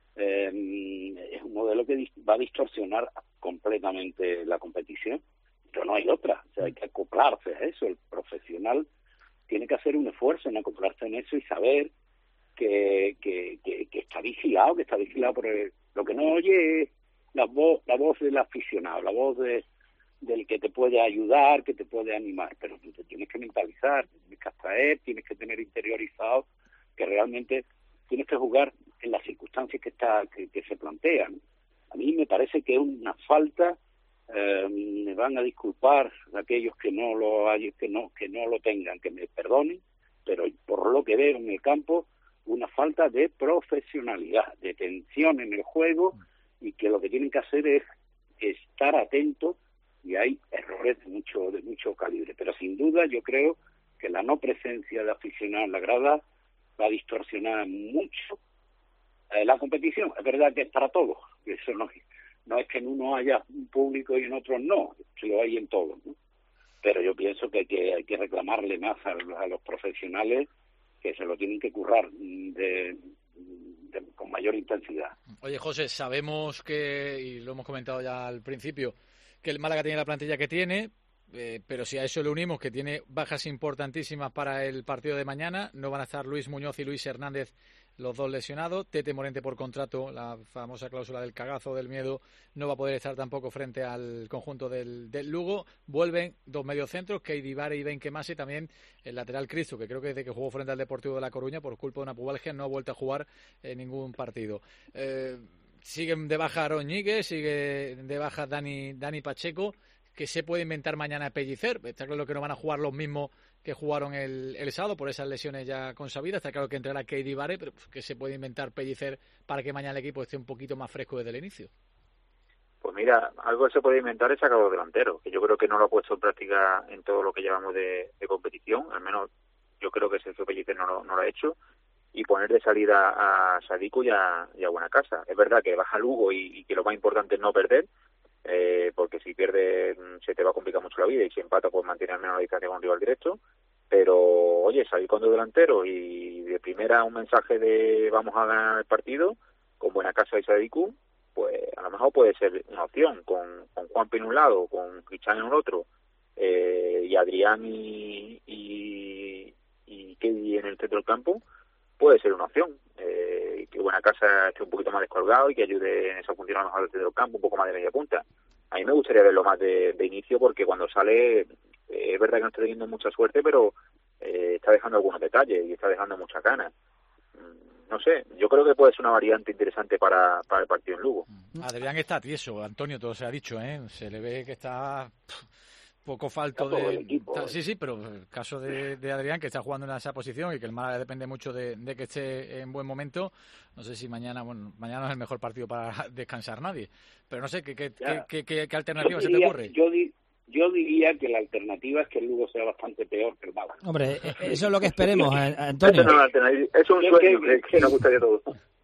eh, es un modelo que va a distorsionar completamente la competición, pero no hay otra. O sea, hay que acoplarse a eso. El profesional tiene que hacer un esfuerzo en acoplarse en eso y saber que, que, que, que está vigilado, que está vigilado por el, lo que no oye es la voz, la voz del aficionado, la voz de, del que te puede ayudar, que te puede animar, pero tú te tienes que mentalizar, tienes que abstraer, tienes que tener interiorizado que realmente tienes que jugar en las circunstancias que está que, que se plantean. A mí me parece que es una falta, eh, me van a disculpar aquellos que no lo hay, que no que no lo tengan, que me perdonen, pero por lo que veo en el campo, una falta de profesionalidad, de tensión en el juego, y que lo que tienen que hacer es estar atentos, y hay errores de mucho de mucho calibre, pero sin duda yo creo que la no presencia de aficionados en la grada va a distorsionar mucho eh, la competición. Es verdad que es para todos, eso no, no es que en uno haya un público y en otros no, lo hay en todos, ¿no? Pero yo pienso que hay que, hay que reclamarle más a, a los profesionales, que se lo tienen que currar de, de, con mayor intensidad. Oye, José, sabemos que, y lo hemos comentado ya al principio, que el Málaga tiene la plantilla que tiene, eh, pero si a eso le unimos que tiene bajas importantísimas para el partido de mañana, no van a estar Luis Muñoz y Luis Hernández, los dos lesionados. Tete Morente por contrato, la famosa cláusula del cagazo, del miedo, no va a poder estar tampoco frente al conjunto del, del Lugo. Vuelven dos mediocentros, Keidi Vare y Benquemase, también el lateral Cristo, que creo que desde que jugó frente al Deportivo de La Coruña por culpa de una pubalgia no ha vuelto a jugar en ningún partido. Eh, siguen de baja Aaron Ñíguez, sigue de baja Dani, Dani Pacheco. ¿Qué se puede inventar mañana Pellicer? Está claro que no van a jugar los mismos que jugaron el, el sábado por esas lesiones ya consabidas. Está claro que entrará Keidi Vare, pero pues, ¿qué se puede inventar Pellicer para que mañana el equipo esté un poquito más fresco desde el inicio? Pues mira, algo que se puede inventar es sacar los delanteros, que yo creo que no lo ha puesto en práctica en todo lo que llevamos de, de competición, al menos yo creo que Sergio Pellicer no lo, no lo ha hecho, y poner de salida a Sadiku y a, y a Buenacasa. Es verdad que baja Lugo y, y que lo más importante es no perder, eh, porque si pierdes se te va a complicar mucho la vida, y si empata pues mantener al menos la distancia con un rival directo, pero oye, salir con dos delanteros y de primera un mensaje de vamos a ganar el partido con Buenacasa y Sadiku, pues a lo mejor puede ser una opción, con, con Juanpi en un lado, con Cristian en un otro, eh, y Adrián y, y, y Kedi en el centro del campo, puede ser una opción. Eh, que Buena Casa esté un poquito más descolgado y que ayude en esa función a lo mejor del centro del campo, un poco más de media punta. A mí me gustaría verlo más de, de inicio, porque cuando sale, eh, es verdad que no está teniendo mucha suerte, pero eh, está dejando algunos detalles y está dejando muchas ganas. No sé, yo creo que puede ser una variante interesante para, para el partido en Lugo. Adrián está tieso, Antonio, todo se ha dicho, ¿eh? Se le ve que está pff, poco falto Está todo de... el equipo, está, ¿eh? sí, sí, pero el caso de, de Adrián, que está jugando en esa posición y que el Málaga depende mucho de, de que esté en buen momento. No sé si mañana, bueno, mañana no es el mejor partido para descansar nadie, pero no sé, ¿qué, qué, qué, qué, qué, qué alternativa Yo diría, se te ocurre? Yo, di, yo diría que la alternativa es que el Lugo sea bastante peor que el Málaga. Hombre, eso es lo que esperemos, Antonio. Eso no es una alternativa, es un Yo sueño creo que, que nos gustaría a todos.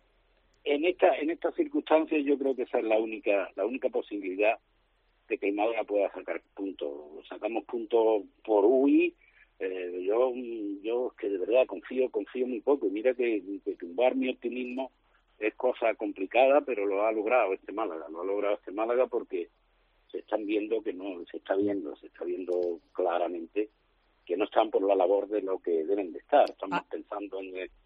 En esta en estas circunstancias yo creo que esa es la única la única posibilidad de que el Málaga pueda sacar puntos. Sacamos puntos por U I. Eh, yo yo que de verdad confío confío muy poco. Y mira que, que tumbar mi optimismo es cosa complicada, pero lo ha logrado este Málaga. Lo ha logrado este Málaga porque se están viendo que no se está viendo se está viendo claramente que no están por la labor de lo que deben de estar. Estamos ah. pensando en el,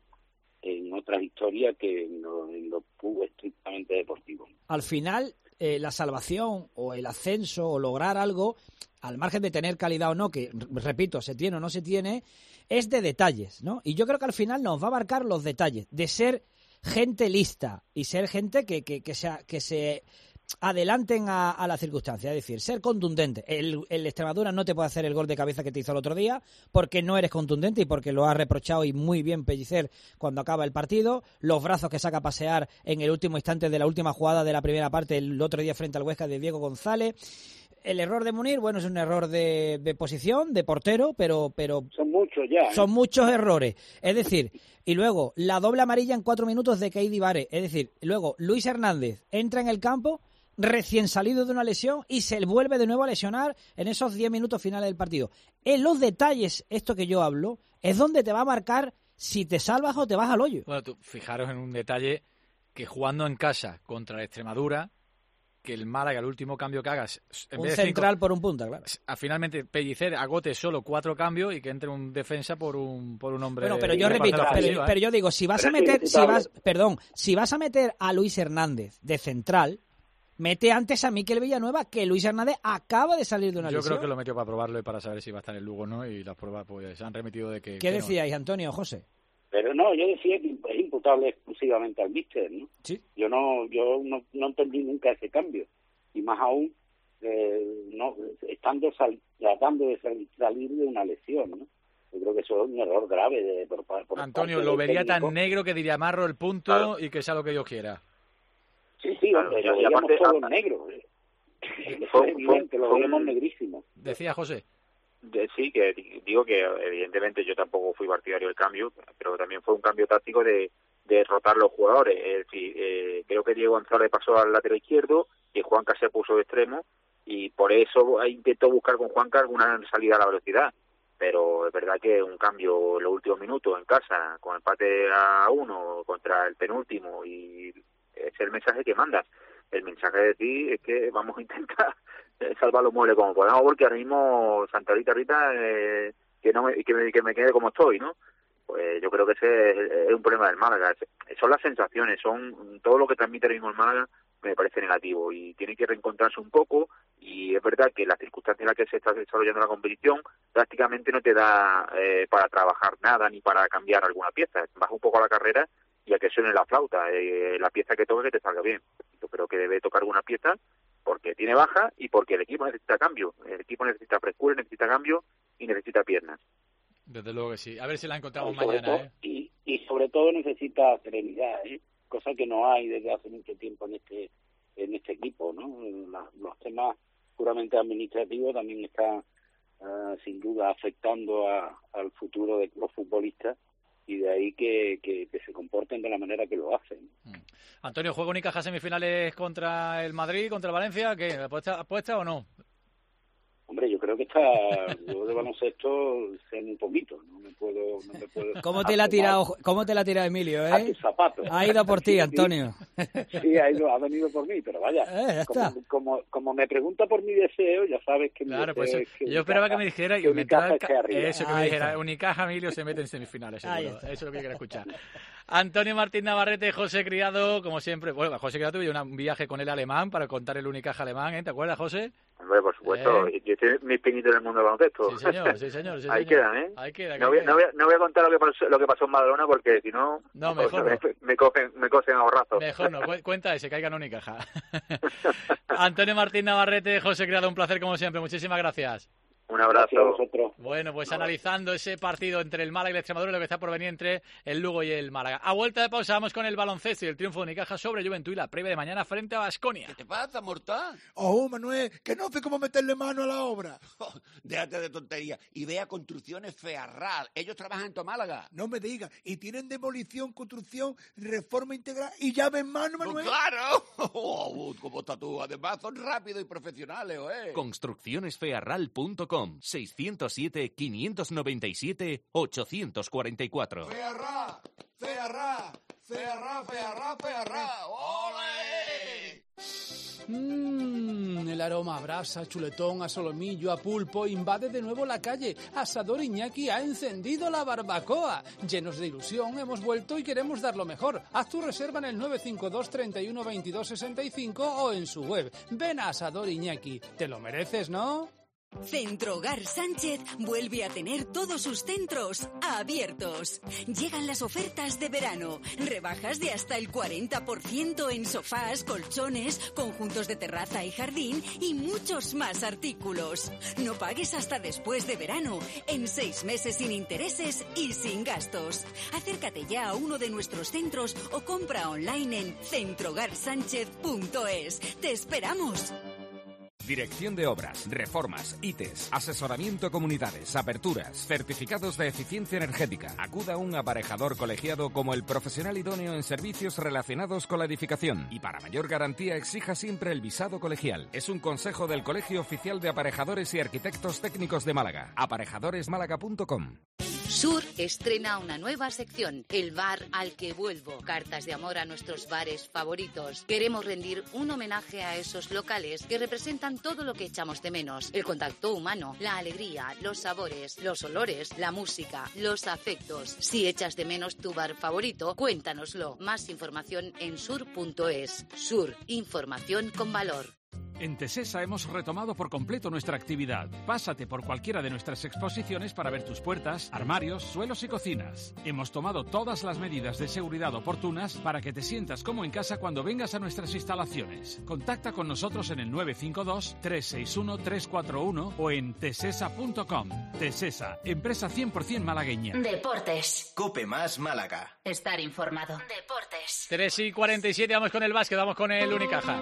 en otras historias que en lo, en lo puro estrictamente deportivo. Al final, eh, la salvación o el ascenso o lograr algo, al margen de tener calidad o no, que, repito, se tiene o no se tiene, es de detalles, ¿no? Y yo creo que al final nos va a marcar los detalles, de ser gente lista y ser gente que, que, que, sea, que se adelanten a, a la circunstancia, es decir, ser contundente. El, el Extremadura no te puede hacer el gol de cabeza que te hizo el otro día porque no eres contundente y porque lo ha reprochado y muy bien Pellicer cuando acaba el partido. Los brazos que saca a pasear en el último instante de la última jugada de la primera parte el otro día frente al Huesca de Diego González. El error de Munir, bueno, es un error de, de posición, de portero, pero... pero son muchos ya. ¿eh? Son muchos errores. Es decir, y luego la doble amarilla en cuatro minutos de Keidi Vare. Es decir, luego Luis Hernández entra en el campo recién salido de una lesión y se vuelve de nuevo a lesionar en esos diez minutos finales del partido. En los detalles, esto que yo hablo, es donde te va a marcar si te salvas o te vas al hoyo. Bueno, tú, fijaros en un detalle, que jugando en casa contra la Extremadura, que el Málaga, el último cambio que hagas... En un vez de central cinco, por un punta, claro. A, finalmente Pellicer agote solo cuatro cambios y que entre un defensa por un por un hombre... Bueno, pero yo repito, pero, pero yo digo, si vas a meter... si vas Perdón, si vas a meter a Luis Hernández de central... Mete antes a Mikel Villanueva, que Luis Hernández acaba de salir de una Yo lesión. Yo creo que lo metió para probarlo y para saber si va a estar en Lugo o no, y las pruebas pues se han remitido de que... ¿Qué que decíais, no. Antonio, José? Pero no, yo decía que es imputable exclusivamente al míster, ¿no? Sí. Yo no yo no, no entendí nunca ese cambio. Y más aún, eh, no estando sal, tratando de sal, salir de una lesión, ¿no? Yo creo que eso es un error grave. De, por, por Antonio, lo vería técnico. Tan negro que diría amarro el punto claro. y que sea lo que Dios quiera. Sí, sí, hombre, claro, lo veíamos aparte, todo a... negro. Fue evidente, lo veíamos negrísimo. Decía José. De, sí, que digo que evidentemente yo tampoco fui partidario del cambio, pero también fue un cambio táctico de, de rotar los jugadores. Es decir, eh, creo que Diego González pasó al lateral izquierdo y Juanca se puso de extremo y por eso intentó buscar con Juanca alguna salida a la velocidad. Pero es verdad que un cambio en los últimos minutos en casa, con empate a uno contra el penúltimo, y es el mensaje que mandas. El mensaje de ti es que vamos a intentar salvar los muebles como podamos, porque ahora mismo Santa Rita Rita eh, que no me, que me, que me quede como estoy, ¿no? Pues yo creo que ese es, es un problema del Málaga. Son las sensaciones, son todo lo que transmite ahora mismo el Málaga me parece negativo y tiene que reencontrarse un poco. Y es verdad que la circunstancia en la que se está desarrollando la competición prácticamente no te da eh, para trabajar nada ni para cambiar alguna pieza. Vas un poco a la carrera y a que suene la flauta, eh, la pieza que toque que te salga bien. Yo creo que debe tocar alguna pieza porque tiene baja y porque el equipo necesita cambio. El equipo necesita frescura, necesita cambio y necesita piernas. Desde luego que sí. A ver si la encontramos y mañana. Todo, ¿eh? y, y sobre todo necesita serenidad, ¿eh? Cosa que no hay desde hace mucho tiempo en este en este equipo, ¿no? La, los temas puramente administrativos también están uh, sin duda afectando a, al futuro de los futbolistas, y de ahí que, que, que se comporten de la manera que lo hacen. Mm. Antonio, ¿juega Unicaja semifinales contra el Madrid, contra el Valencia? ¿Qué? ¿Apuesta, apuesta o no? Hombre, yo creo creo que está, yo de baloncesto sé un poquito, no me puedo, no me puedo. ¿Cómo te la ha tirado, cómo te la ha tirado Emilio, eh? Zapato. Ha ido por ti, Antonio. Sí, ha ido, ha venido por mí, pero vaya, eh, ya como, está. como, como me pregunta por mi deseo, ya sabes que mi Claro, deseo pues es que yo esperaba que me dijera y me Unicaja esté ca- arriba. eso, que me dijera, Unicaja Emilio se mete en semifinales, seguro. Eso es lo que yo quiero escuchar. Antonio Martín Navarrete, José Criado, como siempre. Bueno, José Criado tuvo un viaje con el alemán para contar el Unicaja alemán, ¿eh? ¿Te acuerdas, José? Hombre, por supuesto. ¿Eh? Yo estoy mis pinitos en el mundo del baloncesto. Sí, señor, sí, señor. Sí, ahí señor. quedan, ¿eh? Ahí queda, no, voy, queda. no, voy, no voy a contar lo que pasó, lo que pasó en Badalona porque si no, no mejor me, no. me, cogen, me cosen a borrazos. Mejor no, cuenta ese, que caiga en Unicaja. Antonio Martín Navarrete, José Criado, un placer como siempre. Muchísimas gracias. Un abrazo a vosotros. Bueno, pues analizando ese partido entre el Málaga y el Extremadura y lo que está por venir entre el Lugo y el Málaga. A vuelta de pausa vamos con el baloncesto y el triunfo de Unicaja sobre Juventud y la previa de mañana frente a Baskonia. ¿Qué te pasa, Mortán? Oh, Manuel, que no sé cómo meterle mano a la obra. Oh, déjate de tontería y ve a Construcciones Fearral. Ellos trabajan en tu Málaga. No me digas. Y tienen demolición, construcción, reforma integral y llave en mano, Manuel. Oh, ¡claro! Oh, ¿cómo estás tú? Además son rápidos y profesionales, ¿eh? construcciones fearral punto com seiscientos siete, quinientos noventa y siete, ochocientos cuarenta y cuatro. Fearra, Fearra, Fearra, Fearra, Fearra. ¡Ole! Mmm, el aroma a brasa, chuletón, a solomillo, a pulpo invade de nuevo la calle. Asador Iñaki ha encendido la barbacoa. Llenos de ilusión, hemos vuelto y queremos dar lo mejor. Haz tu reserva en el nueve cinco dos, treinta y uno, veintidós, sesenta y cinco o en su web. Ven a Asador Iñaki. Te lo mereces, ¿no? Centro Hogar Sánchez vuelve a tener todos sus centros abiertos. Llegan las ofertas de verano. Rebajas de hasta el cuarenta por ciento en sofás, colchones, conjuntos de terraza y jardín y muchos más artículos. No pagues hasta después de verano, en seis meses sin intereses y sin gastos. Acércate ya a uno de nuestros centros o compra online en centro hogar sánchez punto es. ¡Te esperamos! Dirección de Obras, Reformas, I T E S, asesoramiento comunidades, aperturas, certificados de eficiencia energética. Acuda a un aparejador colegiado como el profesional idóneo en servicios relacionados con la edificación. Y para mayor garantía exija siempre el visado colegial. Es un consejo del Colegio Oficial de Aparejadores y Arquitectos Técnicos de Málaga. aparejadores málaga punto com. Sur estrena una nueva sección, el bar al que vuelvo. Cartas de amor a nuestros bares favoritos. Queremos rendir un homenaje a esos locales que representan todo lo que echamos de menos. El contacto humano, la alegría, los sabores, los olores, la música, los afectos. Si echas de menos tu bar favorito, cuéntanoslo. Más información en sur punto es. Sur, información con valor. En Tesesa hemos retomado por completo nuestra actividad. Pásate por cualquiera de nuestras exposiciones para ver tus puertas, armarios, suelos y cocinas. Hemos tomado todas las medidas de seguridad oportunas para que te sientas como en casa cuando vengas a nuestras instalaciones. Contacta con nosotros en el nueve cinco dos, tres seis uno, tres cuatro uno o en tesesa punto com. Tesesa, empresa cien por ciento malagueña. Deportes. Cope más Málaga. Estar informado. Deportes. tres y cuarenta y siete, vamos con el básquet, vamos con el Unicaja.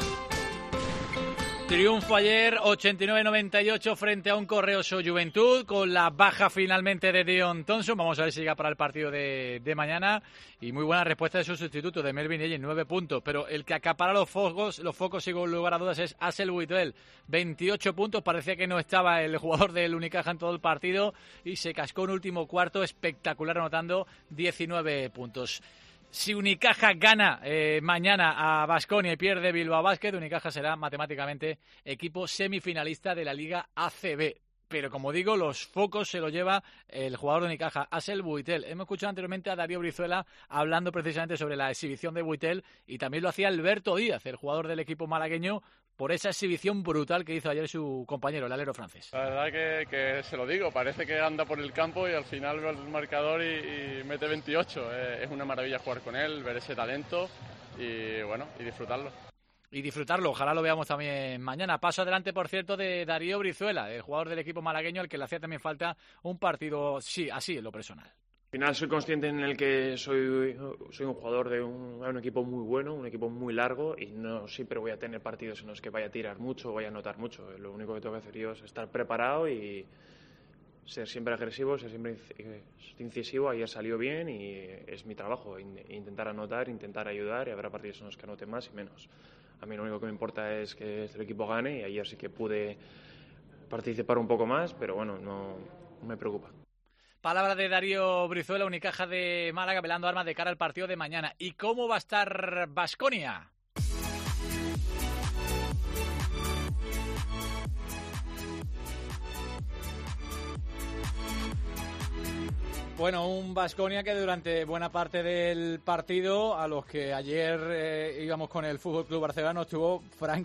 Triunfo ayer, ochenta y nueve noventa y ocho frente a un Correoso Juventud, con la baja finalmente de Dion Thompson. Vamos a ver si llega para el partido de, de mañana. Y muy buena respuesta de su sustituto, de Melvin Ellen, nueve puntos. Pero el que acapara los focos, los focos sin lugar a dudas, es Asel Wittel. veintiocho puntos, parecía que no estaba el jugador del Unicaja en todo el partido. Y se cascó un último cuarto espectacular, anotando diecinueve puntos. Si Unicaja gana eh, mañana a Baskonia y pierde Bilbao Basket, Unicaja será matemáticamente equipo semifinalista de la Liga A C B. Pero como digo, los focos se los lleva el jugador de Unicaja, Asel Wittel. Hemos escuchado anteriormente a Darío Brizuela hablando precisamente sobre la exhibición de Wittel y también lo hacía Alberto Díaz, el jugador del equipo malagueño, por esa exhibición brutal que hizo ayer su compañero, el alero francés. La verdad que, que se lo digo, parece que anda por el campo y al final veo el marcador y, y mete veintiocho. Eh, es una maravilla jugar con él, ver ese talento y bueno, y disfrutarlo. Y disfrutarlo, ojalá lo veamos también mañana. Paso adelante, por cierto, de Darío Brizuela, el jugador del equipo malagueño, al que le hacía también falta un partido, sí, así en lo personal. Al final soy consciente en el que soy, soy un jugador de un, un equipo muy bueno, un equipo muy largo y no siempre voy a tener partidos en los que vaya a tirar mucho o vaya a anotar mucho. Lo único que tengo que hacer yo es estar preparado y ser siempre agresivo, ser siempre incisivo. Ayer salió bien y es mi trabajo, intentar anotar, intentar ayudar y habrá partidos en los que anote más y menos. A mí lo único que me importa es que el equipo gane y ayer sí que pude participar un poco más, pero bueno, no, no me preocupa. Palabra de Darío Brizuela, Unicaja de Málaga, velando armas de cara al partido de mañana. ¿Y cómo va a estar Baskonia? Bueno, un Baskonia que durante buena parte del partido, a los que ayer eh, íbamos con el Fútbol Club Barcelona, estuvo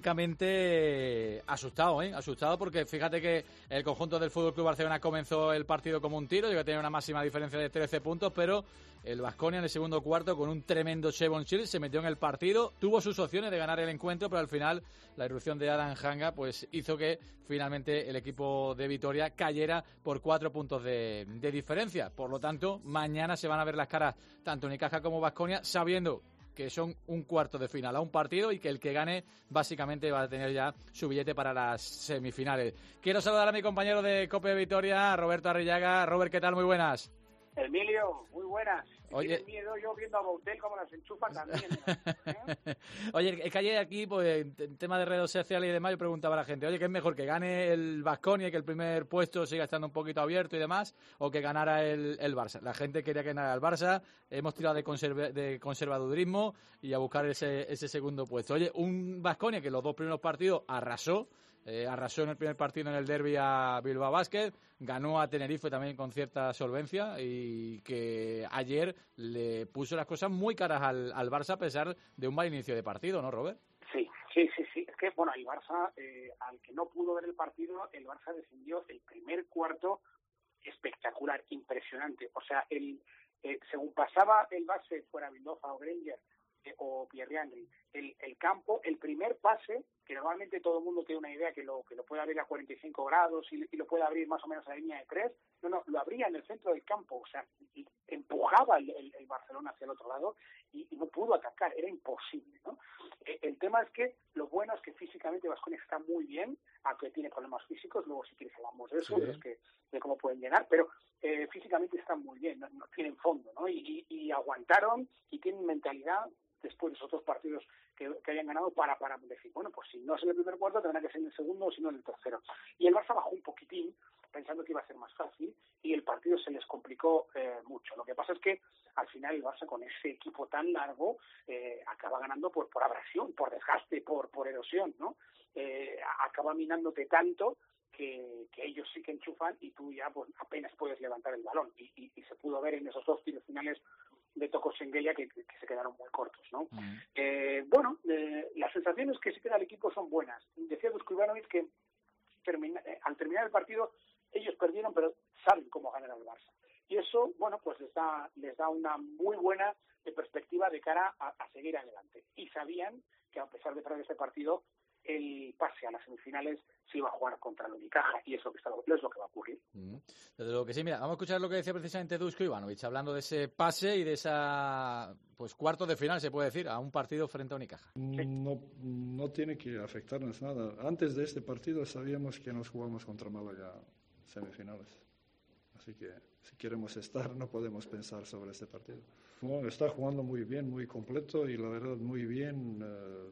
francamente eh, asustado, ¿eh? Asustado porque fíjate que el conjunto del Fútbol Club Barcelona comenzó el partido como un tiro, llegó a tener una máxima diferencia de trece puntos, pero el Baskonia en el segundo cuarto, con un tremendo Shevon Shield, se metió en el partido, tuvo sus opciones de ganar el encuentro, pero al final la irrupción de Adam Hanga pues hizo que finalmente el equipo de Vitoria cayera por cuatro puntos de, de diferencia. Por lo tanto, mañana se van a ver las caras tanto Unicaja como Baskonia, sabiendo que son un cuarto de final a un partido y que el que gane básicamente va a tener ya su billete para las semifinales. Quiero saludar a mi compañero de COPE Vitoria, Roberto Arrillaga. Robert, ¿qué tal? Muy buenas. Emilio, muy buenas. Oye, miedo yo viendo a Boutel como las enchufa también. ¿eh? Oye, es que ayer aquí, pues, en tema de redes sociales y demás, yo preguntaba a la gente, oye, ¿qué es mejor, que gane el Baskonia y que el primer puesto siga estando un poquito abierto y demás, o que ganara el, el Barça? La gente quería que ganara el Barça, hemos tirado de, conserva, de conservadurismo y a buscar ese, ese segundo puesto. Oye, un Baskonia que los dos primeros partidos arrasó, Eh, arrasó en el primer partido en el derbi a Bilbao Basket, ganó a Tenerife también con cierta solvencia y que ayer le puso las cosas muy caras al, al Barça a pesar de un mal inicio de partido, ¿no, Robert? Sí, sí, sí, sí. Es que, bueno, el Barça, eh, al que no pudo ver el partido, el Barça defendió el primer cuarto espectacular, impresionante. O sea, el eh, según pasaba el base fuera Vildoza o Granger, o Pierre Henry, el, el campo, el primer pase, que normalmente todo el mundo tiene una idea que lo que lo puede abrir a cuarenta y cinco grados y, y lo puede abrir más o menos a la línea de tres, no, no, lo abría en el centro del campo, o sea, y empujaba el, el, el Barcelona hacia el otro lado y, y no pudo atacar, era imposible, ¿no? El, el tema es que lo bueno es que físicamente Baskonia está muy bien, aunque tiene problemas físicos, luego si quieres hablamos de eso, sí. de, los que, de cómo pueden llegar, pero eh, físicamente están muy bien, no, no tienen fondo, ¿no? Y, y, y aguantaron y tienen mentalidad después de esos otros partidos que, que hayan ganado para, para decir, bueno, pues si no es en el primer cuarto tendrá que ser en el segundo o si no en el tercero. Y el Barça bajó un poquitín pensando que iba a ser más fácil y el partido se les complicó eh, mucho. Lo que pasa es que al final el Barça con ese equipo tan largo eh, acaba ganando por, por abrasión, por desgaste, por, por erosión, ¿no? Eh, acaba minándote tanto que, que ellos sí que enchufan y tú ya pues apenas puedes levantar el balón. Y, y, y se pudo ver en esos dos tiros finales de Toko Shengelia que, que, que se quedaron muy cortos, ¿no? Uh-huh. Eh, bueno, eh, las sensaciones que se queda el equipo son buenas. Decía Dusko Ivanovic que termina, eh, al terminar el partido ellos perdieron, pero saben cómo ganar al Barça. Y eso, bueno, pues les da, les da una muy buena perspectiva de cara a, a seguir adelante. Y sabían que a pesar de perder este partido, el pase a las semifinales se iba a jugar contra el Unicaja y eso que está, es lo que va a ocurrir. Mm, desde luego que sí. Mira, vamos a escuchar lo que decía precisamente Dusko Ivanovic, hablando de ese pase y de esa pues cuarto de final, se puede decir, a un partido frente a Unicaja. No, no tiene que afectarnos nada. Antes de este partido sabíamos que nos jugamos contra Málaga semifinales. Así que si queremos estar no podemos pensar sobre este partido. Bueno, está jugando muy bien, muy completo y la verdad muy bien. Eh,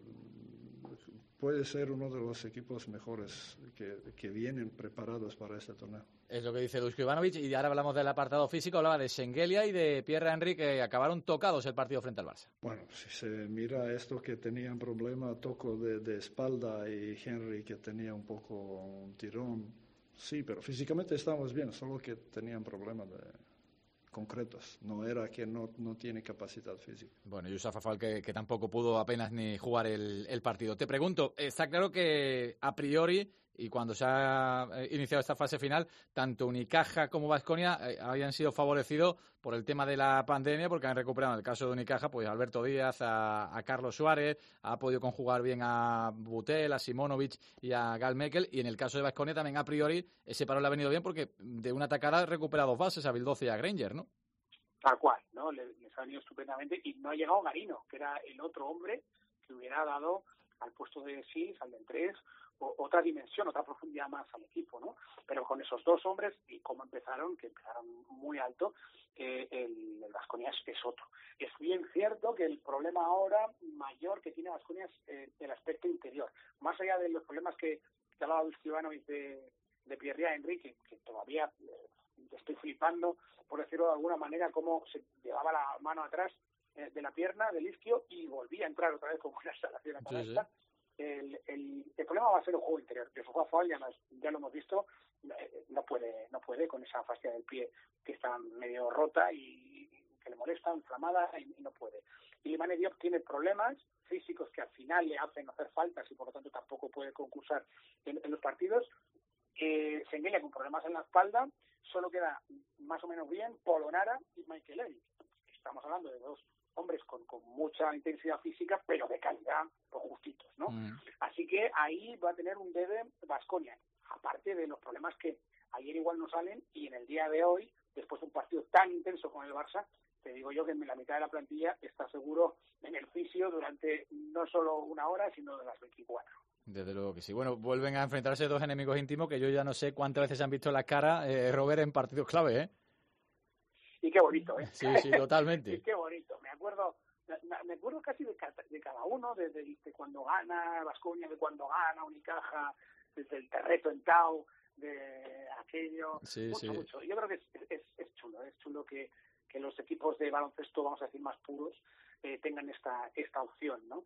puede ser uno de los equipos mejores que, que vienen preparados para este torneo. Es lo que dice Dusko Ivanovic. Y ahora hablamos del apartado físico. Hablaba de Shengelia y de Pierre Henry, que acabaron tocados el partido frente al Barça. Bueno, si se mira esto, que tenían problema, toco de, de espalda, y Henry que tenía un poco un tirón. Sí, pero físicamente estábamos bien, solo que tenían problemas de... concretos, no era que no, no tiene capacidad física. Bueno, y Youssef Afal que, que tampoco pudo apenas ni jugar el, el partido. Te pregunto, está claro que a priori, y cuando se ha iniciado esta fase final, tanto Unicaja como Baskonia eh, habían sido favorecidos por el tema de la pandemia, porque han recuperado, en el caso de Unicaja, pues a Alberto Díaz, a, a Carlos Suárez, ha podido conjugar bien a Butel, a Simonovic y a Gal Mekel, y en el caso de Baskonia también a priori ese paro le ha venido bien porque de una tacada ha recuperado dos bases, a Bildoza y a Granger, ¿no? Tal cual, ¿no? Les, les ha venido estupendamente y no ha llegado Garino, que era el otro hombre que hubiera dado al puesto de seis, al del tres, o, otra dimensión, otra profundidad más al equipo, ¿no? Pero con esos dos hombres, y cómo empezaron, que empezaron muy alto, eh, el, el Baskonia es, es otro. Es bien cierto que el problema ahora mayor que tiene Baskonia es eh, el aspecto interior. Más allá de los problemas que, que hablaba Dusko Ivanovic de, de Pierre-Henry, que, que todavía eh, estoy flipando, por decirlo de alguna manera, cómo se llevaba la mano atrás eh, de la pierna del isquio y volvía a entrar otra vez con una instalación atrás. Sí, sí. El, el, el problema va a ser el juego interior. De su juego ya, nos, ya lo hemos visto, eh, no puede no puede con esa fascia del pie que está medio rota y que le molesta, inflamada, y, y no puede. Y Limane Diop tiene problemas físicos que al final le hacen hacer faltas y por lo tanto tampoco puede concursar en, en los partidos. Eh, Sengelia con problemas en la espalda, solo queda más o menos bien Polonara y Michael Eric. Estamos hablando de dos hombres con, con mucha intensidad física, pero de calidad, pues justitos, ¿no? Mm. Así que ahí va a tener un debe Baskonia, aparte de los problemas que ayer igual no salen, y en el día de hoy, después de un partido tan intenso con el Barça, te digo yo que en la mitad de la plantilla está seguro en el fisio durante no solo una hora, sino de las veinticuatro. Desde luego que sí. Bueno, vuelven a enfrentarse dos enemigos íntimos que yo ya no sé cuántas veces se han visto en las caras, eh, Robert, en partidos clave, ¿eh? Y qué bonito, ¿eh? Sí, sí, totalmente. Y qué bonito. Me acuerdo me acuerdo casi de, de cada uno, desde de, de cuando gana Baskonia, de cuando gana Unicaja, desde el Terreto en Tau, de aquello, sí, mucho, sí. mucho. Yo creo que es, es, es chulo, es chulo que, que los equipos de baloncesto, vamos a decir, más puros, eh, tengan esta esta opción, ¿no?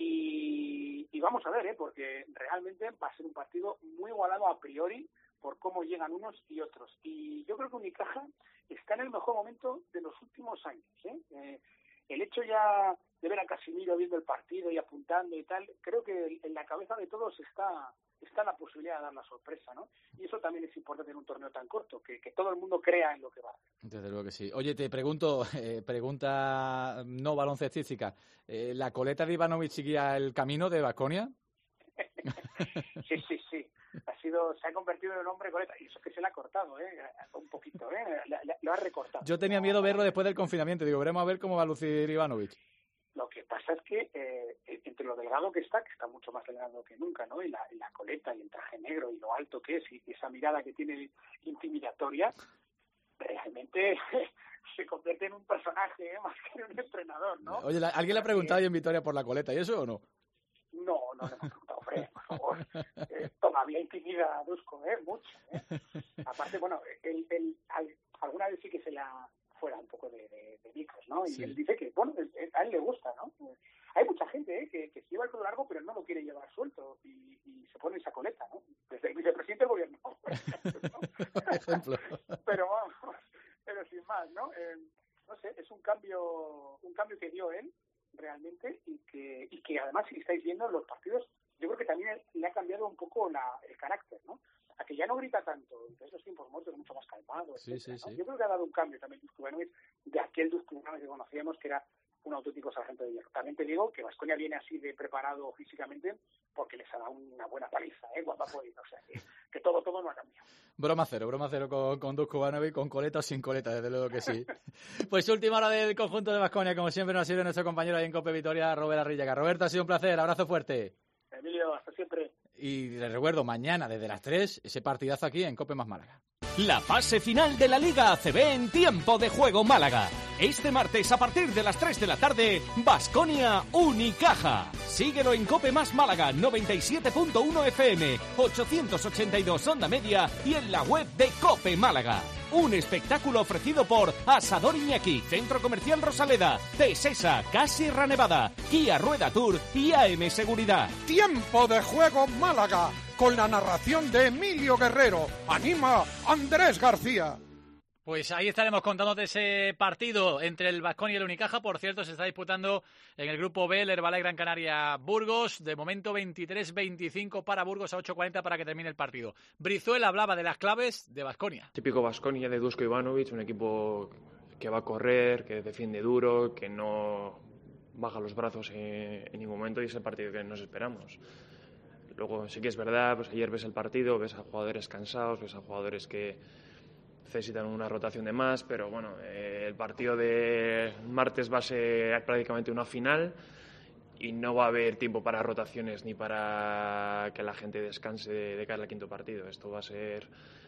Y, y vamos a ver, ¿eh? Porque realmente va a ser un partido muy igualado a priori, por cómo llegan unos y otros. Y yo creo que Unicaja está en el mejor momento de los últimos años, ¿eh? Eh, el hecho ya de ver a Casimiro viendo el partido y apuntando y tal, creo que en la cabeza de todos está está la posibilidad de dar la sorpresa, ¿no? Y eso también es importante en un torneo tan corto, que, que todo el mundo crea en lo que va. Desde luego que sí. Oye, te pregunto, eh, pregunta no baloncestística, eh, ¿la coleta de Ivanovic seguía el camino de Baskonia? Sí, sí, sí. Ha sido, se ha convertido en un hombre coleta, y eso que se le ha cortado, ¿eh? Un poquito, ¿eh? La, la, lo ha recortado. Yo tenía miedo verlo después del confinamiento, digo, veremos a ver cómo va a lucir Ivanovic. Lo que pasa es que eh, entre lo delgado que está, que está mucho más delgado que nunca, ¿no? Y la, y la coleta y el traje negro y lo alto que es y esa mirada que tiene intimidatoria, realmente se convierte en un personaje, ¿eh? Más que en un entrenador, ¿no? Oye, ¿alguien le ha preguntado en Vitoria por la coleta y eso o no? No, no le hemos preguntado, hombre, por favor. Eh, todavía intimida a Dusko, ¿eh? Mucho, ¿eh? Aparte, bueno, él, él, al, alguna vez sí que se la fuera un poco de, de, de micros, ¿no? Y sí. Él dice que, bueno, a él le gusta, ¿no? Hay mucha gente ¿eh? que, que lleva el pelo largo pero no lo quiere llevar suelto y, y se pone esa coleta, ¿no? Desde el vicepresidente del gobierno, por ejemplo, ¿no? Pero vamos, pero sin más, ¿no? Eh, no sé, es un cambio, un cambio que dio él realmente y que, y que además, si estáis viendo los partidos, yo creo que también le ha cambiado un poco la, el carácter, ¿no? A que ya no grita tanto, en esos tiempos muertos mucho más calmado, sí, etcétera, sí, ¿no? sí. Yo creo que ha dado un cambio también Dusko Ivanovic de aquel Dusko Ivanovic que conocíamos, que era un auténtico sargento de hierro. También te digo que Baskonia viene así de preparado físicamente porque les ha dado una buena paliza, ¿eh? Cuando ha podido, o sea, que, que todo, todo no ha cambiado. Broma cero, broma cero con, con Dusko Ivanovic, con coleta o sin coleta, desde luego que sí. Pues última hora del conjunto de Baskonia, como siempre nos ha sido nuestro compañero ahí en Cope Vitoria, Robert Arrillaga. Roberto, ha sido un placer, abrazo fuerte. Emilio, hasta siempre. Y les recuerdo, mañana desde las tres, ese partidazo aquí en Cope más Málaga. La fase final de la Liga A C B en Tiempo de Juego Málaga. Este martes a partir de las tres de la tarde, Baskonia Unicaja. Síguelo en Cope más Málaga noventa y siete punto uno F M, ochocientos ochenta y dos onda media y en la web de Cope Málaga. Un espectáculo ofrecido por Asador Iñaki, Centro Comercial Rosaleda, Tesesa, Sierra Nevada, Kia Rueda Tour y A M Seguridad. Tiempo de Juego Málaga, con la narración de Emilio Guerrero. Anima Andrés García. Pues ahí estaremos contándote ese partido entre el Baskonia y el Unicaja. Por cierto, se está disputando en el grupo B el Herbalife Gran Canaria Burgos. De momento veintitrés veinticinco para Burgos a ocho cuarenta para que termine el partido. Brizuela hablaba de las claves de Baskonia. Típico Baskonia de Dusko Ivanovic, un equipo que va a correr, que defiende duro, que no baja los brazos en, en ningún momento y es el partido que nos esperamos. Luego sí que es verdad, pues ayer ves el partido, ves a jugadores cansados, ves a jugadores que necesitan una rotación de más, pero bueno, eh, el partido de martes va a ser prácticamente una final y no va a haber tiempo para rotaciones ni para que la gente descanse de, de cara al quinto partido. Esto va a ser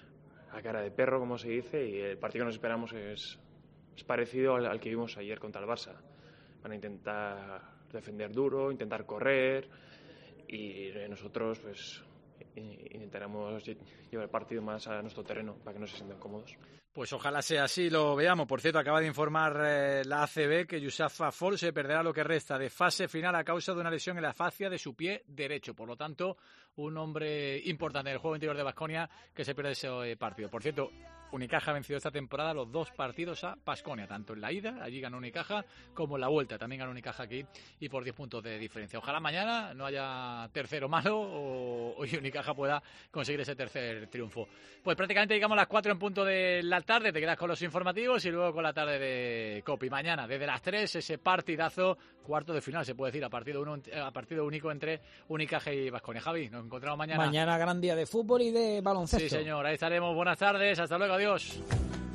a cara de perro, como se dice, y el partido que nos esperamos es, es parecido al, al que vimos ayer contra el Barça. Van a intentar defender duro, intentar correr y nosotros pues intentaremos llevar el partido más a nuestro terreno para que no se sientan cómodos. Pues ojalá sea así, lo veamos. Por cierto, acaba de informar eh, la A C B que Youssef Fall se perderá lo que resta de fase final a causa de una lesión en la fascia de su pie derecho. Por lo tanto, un hombre importante en el juego interior de Baskonia que se pierde ese eh, partido. Por cierto, Unicaja ha vencido esta temporada los dos partidos a Baskonia, tanto en la ida, allí ganó Unicaja, como en la vuelta, también ganó Unicaja aquí y por diez puntos de diferencia. Ojalá mañana no haya tercero malo o, o Unicaja pueda conseguir ese tercer triunfo. Pues prácticamente llegamos a las cuatro en punto de la tarde, te quedas con los informativos y luego con la tarde de Copi. Mañana, desde las tres, ese partidazo, cuarto de final, se puede decir, a partido, uno, a partido único entre Unicaja y Baskonia. Javi, nos encontramos mañana. Mañana gran día de fútbol y de baloncesto. Sí, señor, ahí estaremos. Buenas tardes, hasta luego, adiós.